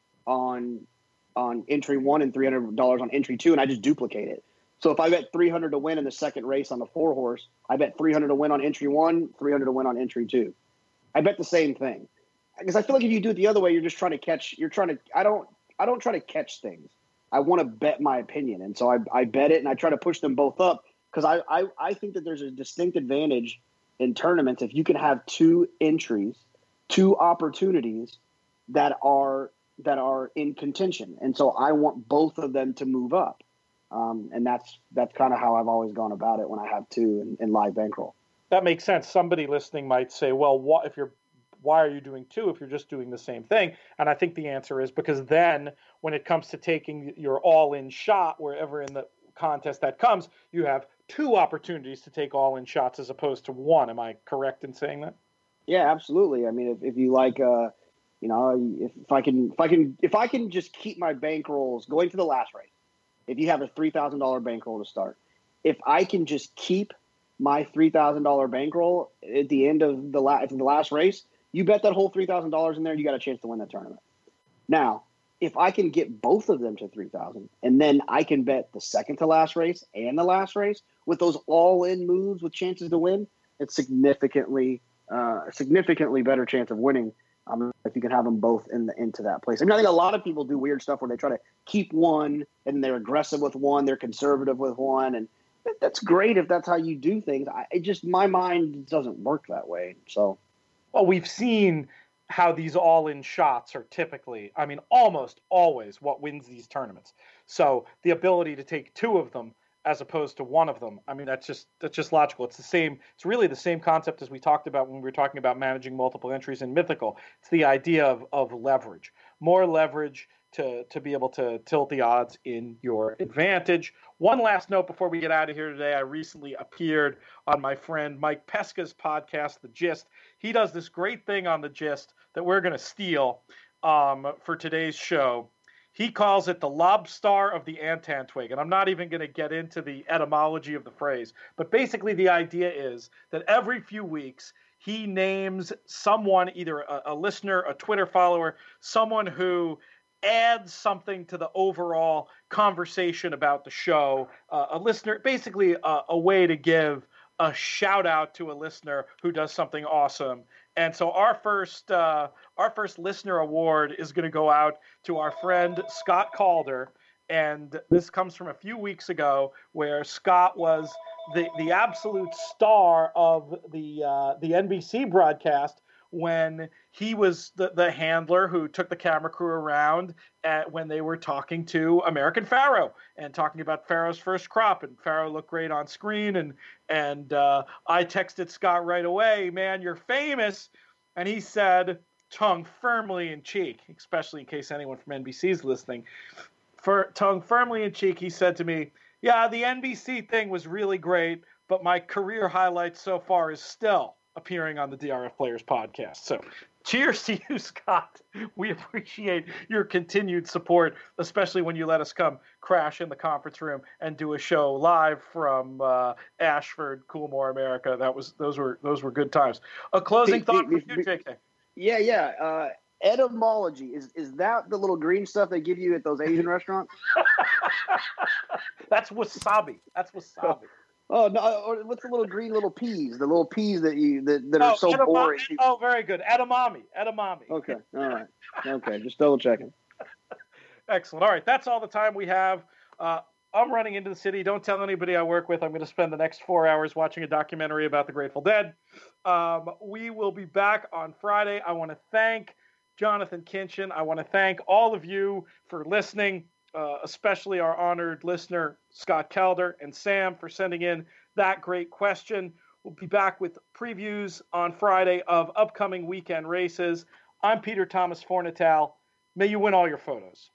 on, on entry one and three hundred dollars on entry two, and I just duplicate it. So if I bet three hundred to win in the second race on the four horse, I bet three hundred to win on entry one, three hundred to win on entry two. I bet the same thing. Because I feel like if you do it the other way, you're just trying to catch, you're trying to, I don't, I don't try to catch things. I want to bet my opinion. And so I, I bet it, and I try to push them both up because I, I, I think that there's a distinct advantage in tournaments if you can have two entries, two opportunities that are, that are in contention. And so I want both of them to move up. Um, and that's that's kind of how I've always gone about it when I have two in, in live bankroll. That makes sense. Somebody listening might say, well, what if you're why are you doing two if you're just doing the same thing? And I think the answer is because then when it comes to taking your all-in shot wherever in the contest that comes, you have two opportunities to take all-in shots as opposed to one. Am I correct in saying that? Yeah, absolutely. I mean, if, if you like, uh, you know, if, if I can, if I can, if I can just keep my bankrolls going to the last race. If you have a three thousand dollars bankroll to start, if I can just keep my three thousand dollars bankroll at the end of the, la- the last race, you bet that whole three thousand dollars in there, you got a chance to win that tournament. Now, if I can get both of them to three thousand dollars, and then I can bet the second to last race and the last race with those all-in moves with chances to win, it's significantly, uh, significantly better chance of winning. Um, if you can have them both in the, into that place. I mean, I think a lot of people do weird stuff where they try to keep one and they're aggressive with one, they're conservative with one, and that's great if that's how you do things. I it just my mind doesn't work that way. So, well, we've seen how these all-in shots are typically, I mean, almost always what wins these tournaments. So the ability to take two of them as opposed to one of them. I mean, that's just that's just logical. It's the same. It's really the same concept as we talked about when we were talking about managing multiple entries in Mythical. It's the idea of, of leverage, more leverage to, to be able to tilt the odds in your advantage. One last note before we get out of here today. I recently appeared on my friend Mike Pesca's podcast, The Gist. He does this great thing on The Gist that we're going to steal um, for today's show. He calls it the lobstar of the antan twig, and I'm not even going to get into the etymology of the phrase, but basically the idea is that every few weeks he names someone, either a, a listener, a Twitter follower, someone who adds something to the overall conversation about the show, uh, a listener, basically a, a way to give a shout out to a listener who does something awesome. And so our first uh, our first listener award is going to go out to our friend Scott Calder. And this comes from a few weeks ago where Scott was the, the absolute star of the uh, the N B C broadcast when he was the, the handler who took the camera crew around at, when they were talking to American Pharoah and talking about Pharoah's first crop, and Pharoah looked great on screen. And and uh, I texted Scott right away, man, you're famous. And he said, tongue firmly in cheek, especially in case anyone from N B C is listening, for tongue firmly in cheek, he said to me, yeah, the N B C thing was really great, but my career highlight so far is still appearing on the D R F Players podcast. So cheers to you, Scott. We appreciate your continued support, especially when you let us come crash in the conference room and do a show live from uh, Ashford, Coolmore, America. That was those were those were good times. A closing Be, thought be, from you, be, J K. Yeah, yeah. Uh, etymology is is that the little green stuff they give you at those Asian restaurants? That's wasabi. That's wasabi. Oh no! Or what's the little green little peas? The little peas that you that, that are oh, so edamame. boring. Oh, very good. Edamame. Edamame. Okay. All right. Okay. Just double checking. Excellent. All right. That's all the time we have. Uh, I'm running into the city. Don't tell anybody I work with. I'm going to spend the next four hours watching a documentary about the Grateful Dead. Um, we will be back on Friday. I want to thank Jonathan Kinchin. I want to thank all of you for listening. Uh, especially our honored listener, Scott Calder, and Sam for sending in that great question. We'll be back with previews on Friday of upcoming weekend races. I'm Peter Thomas Fornatale. May you win all your photos.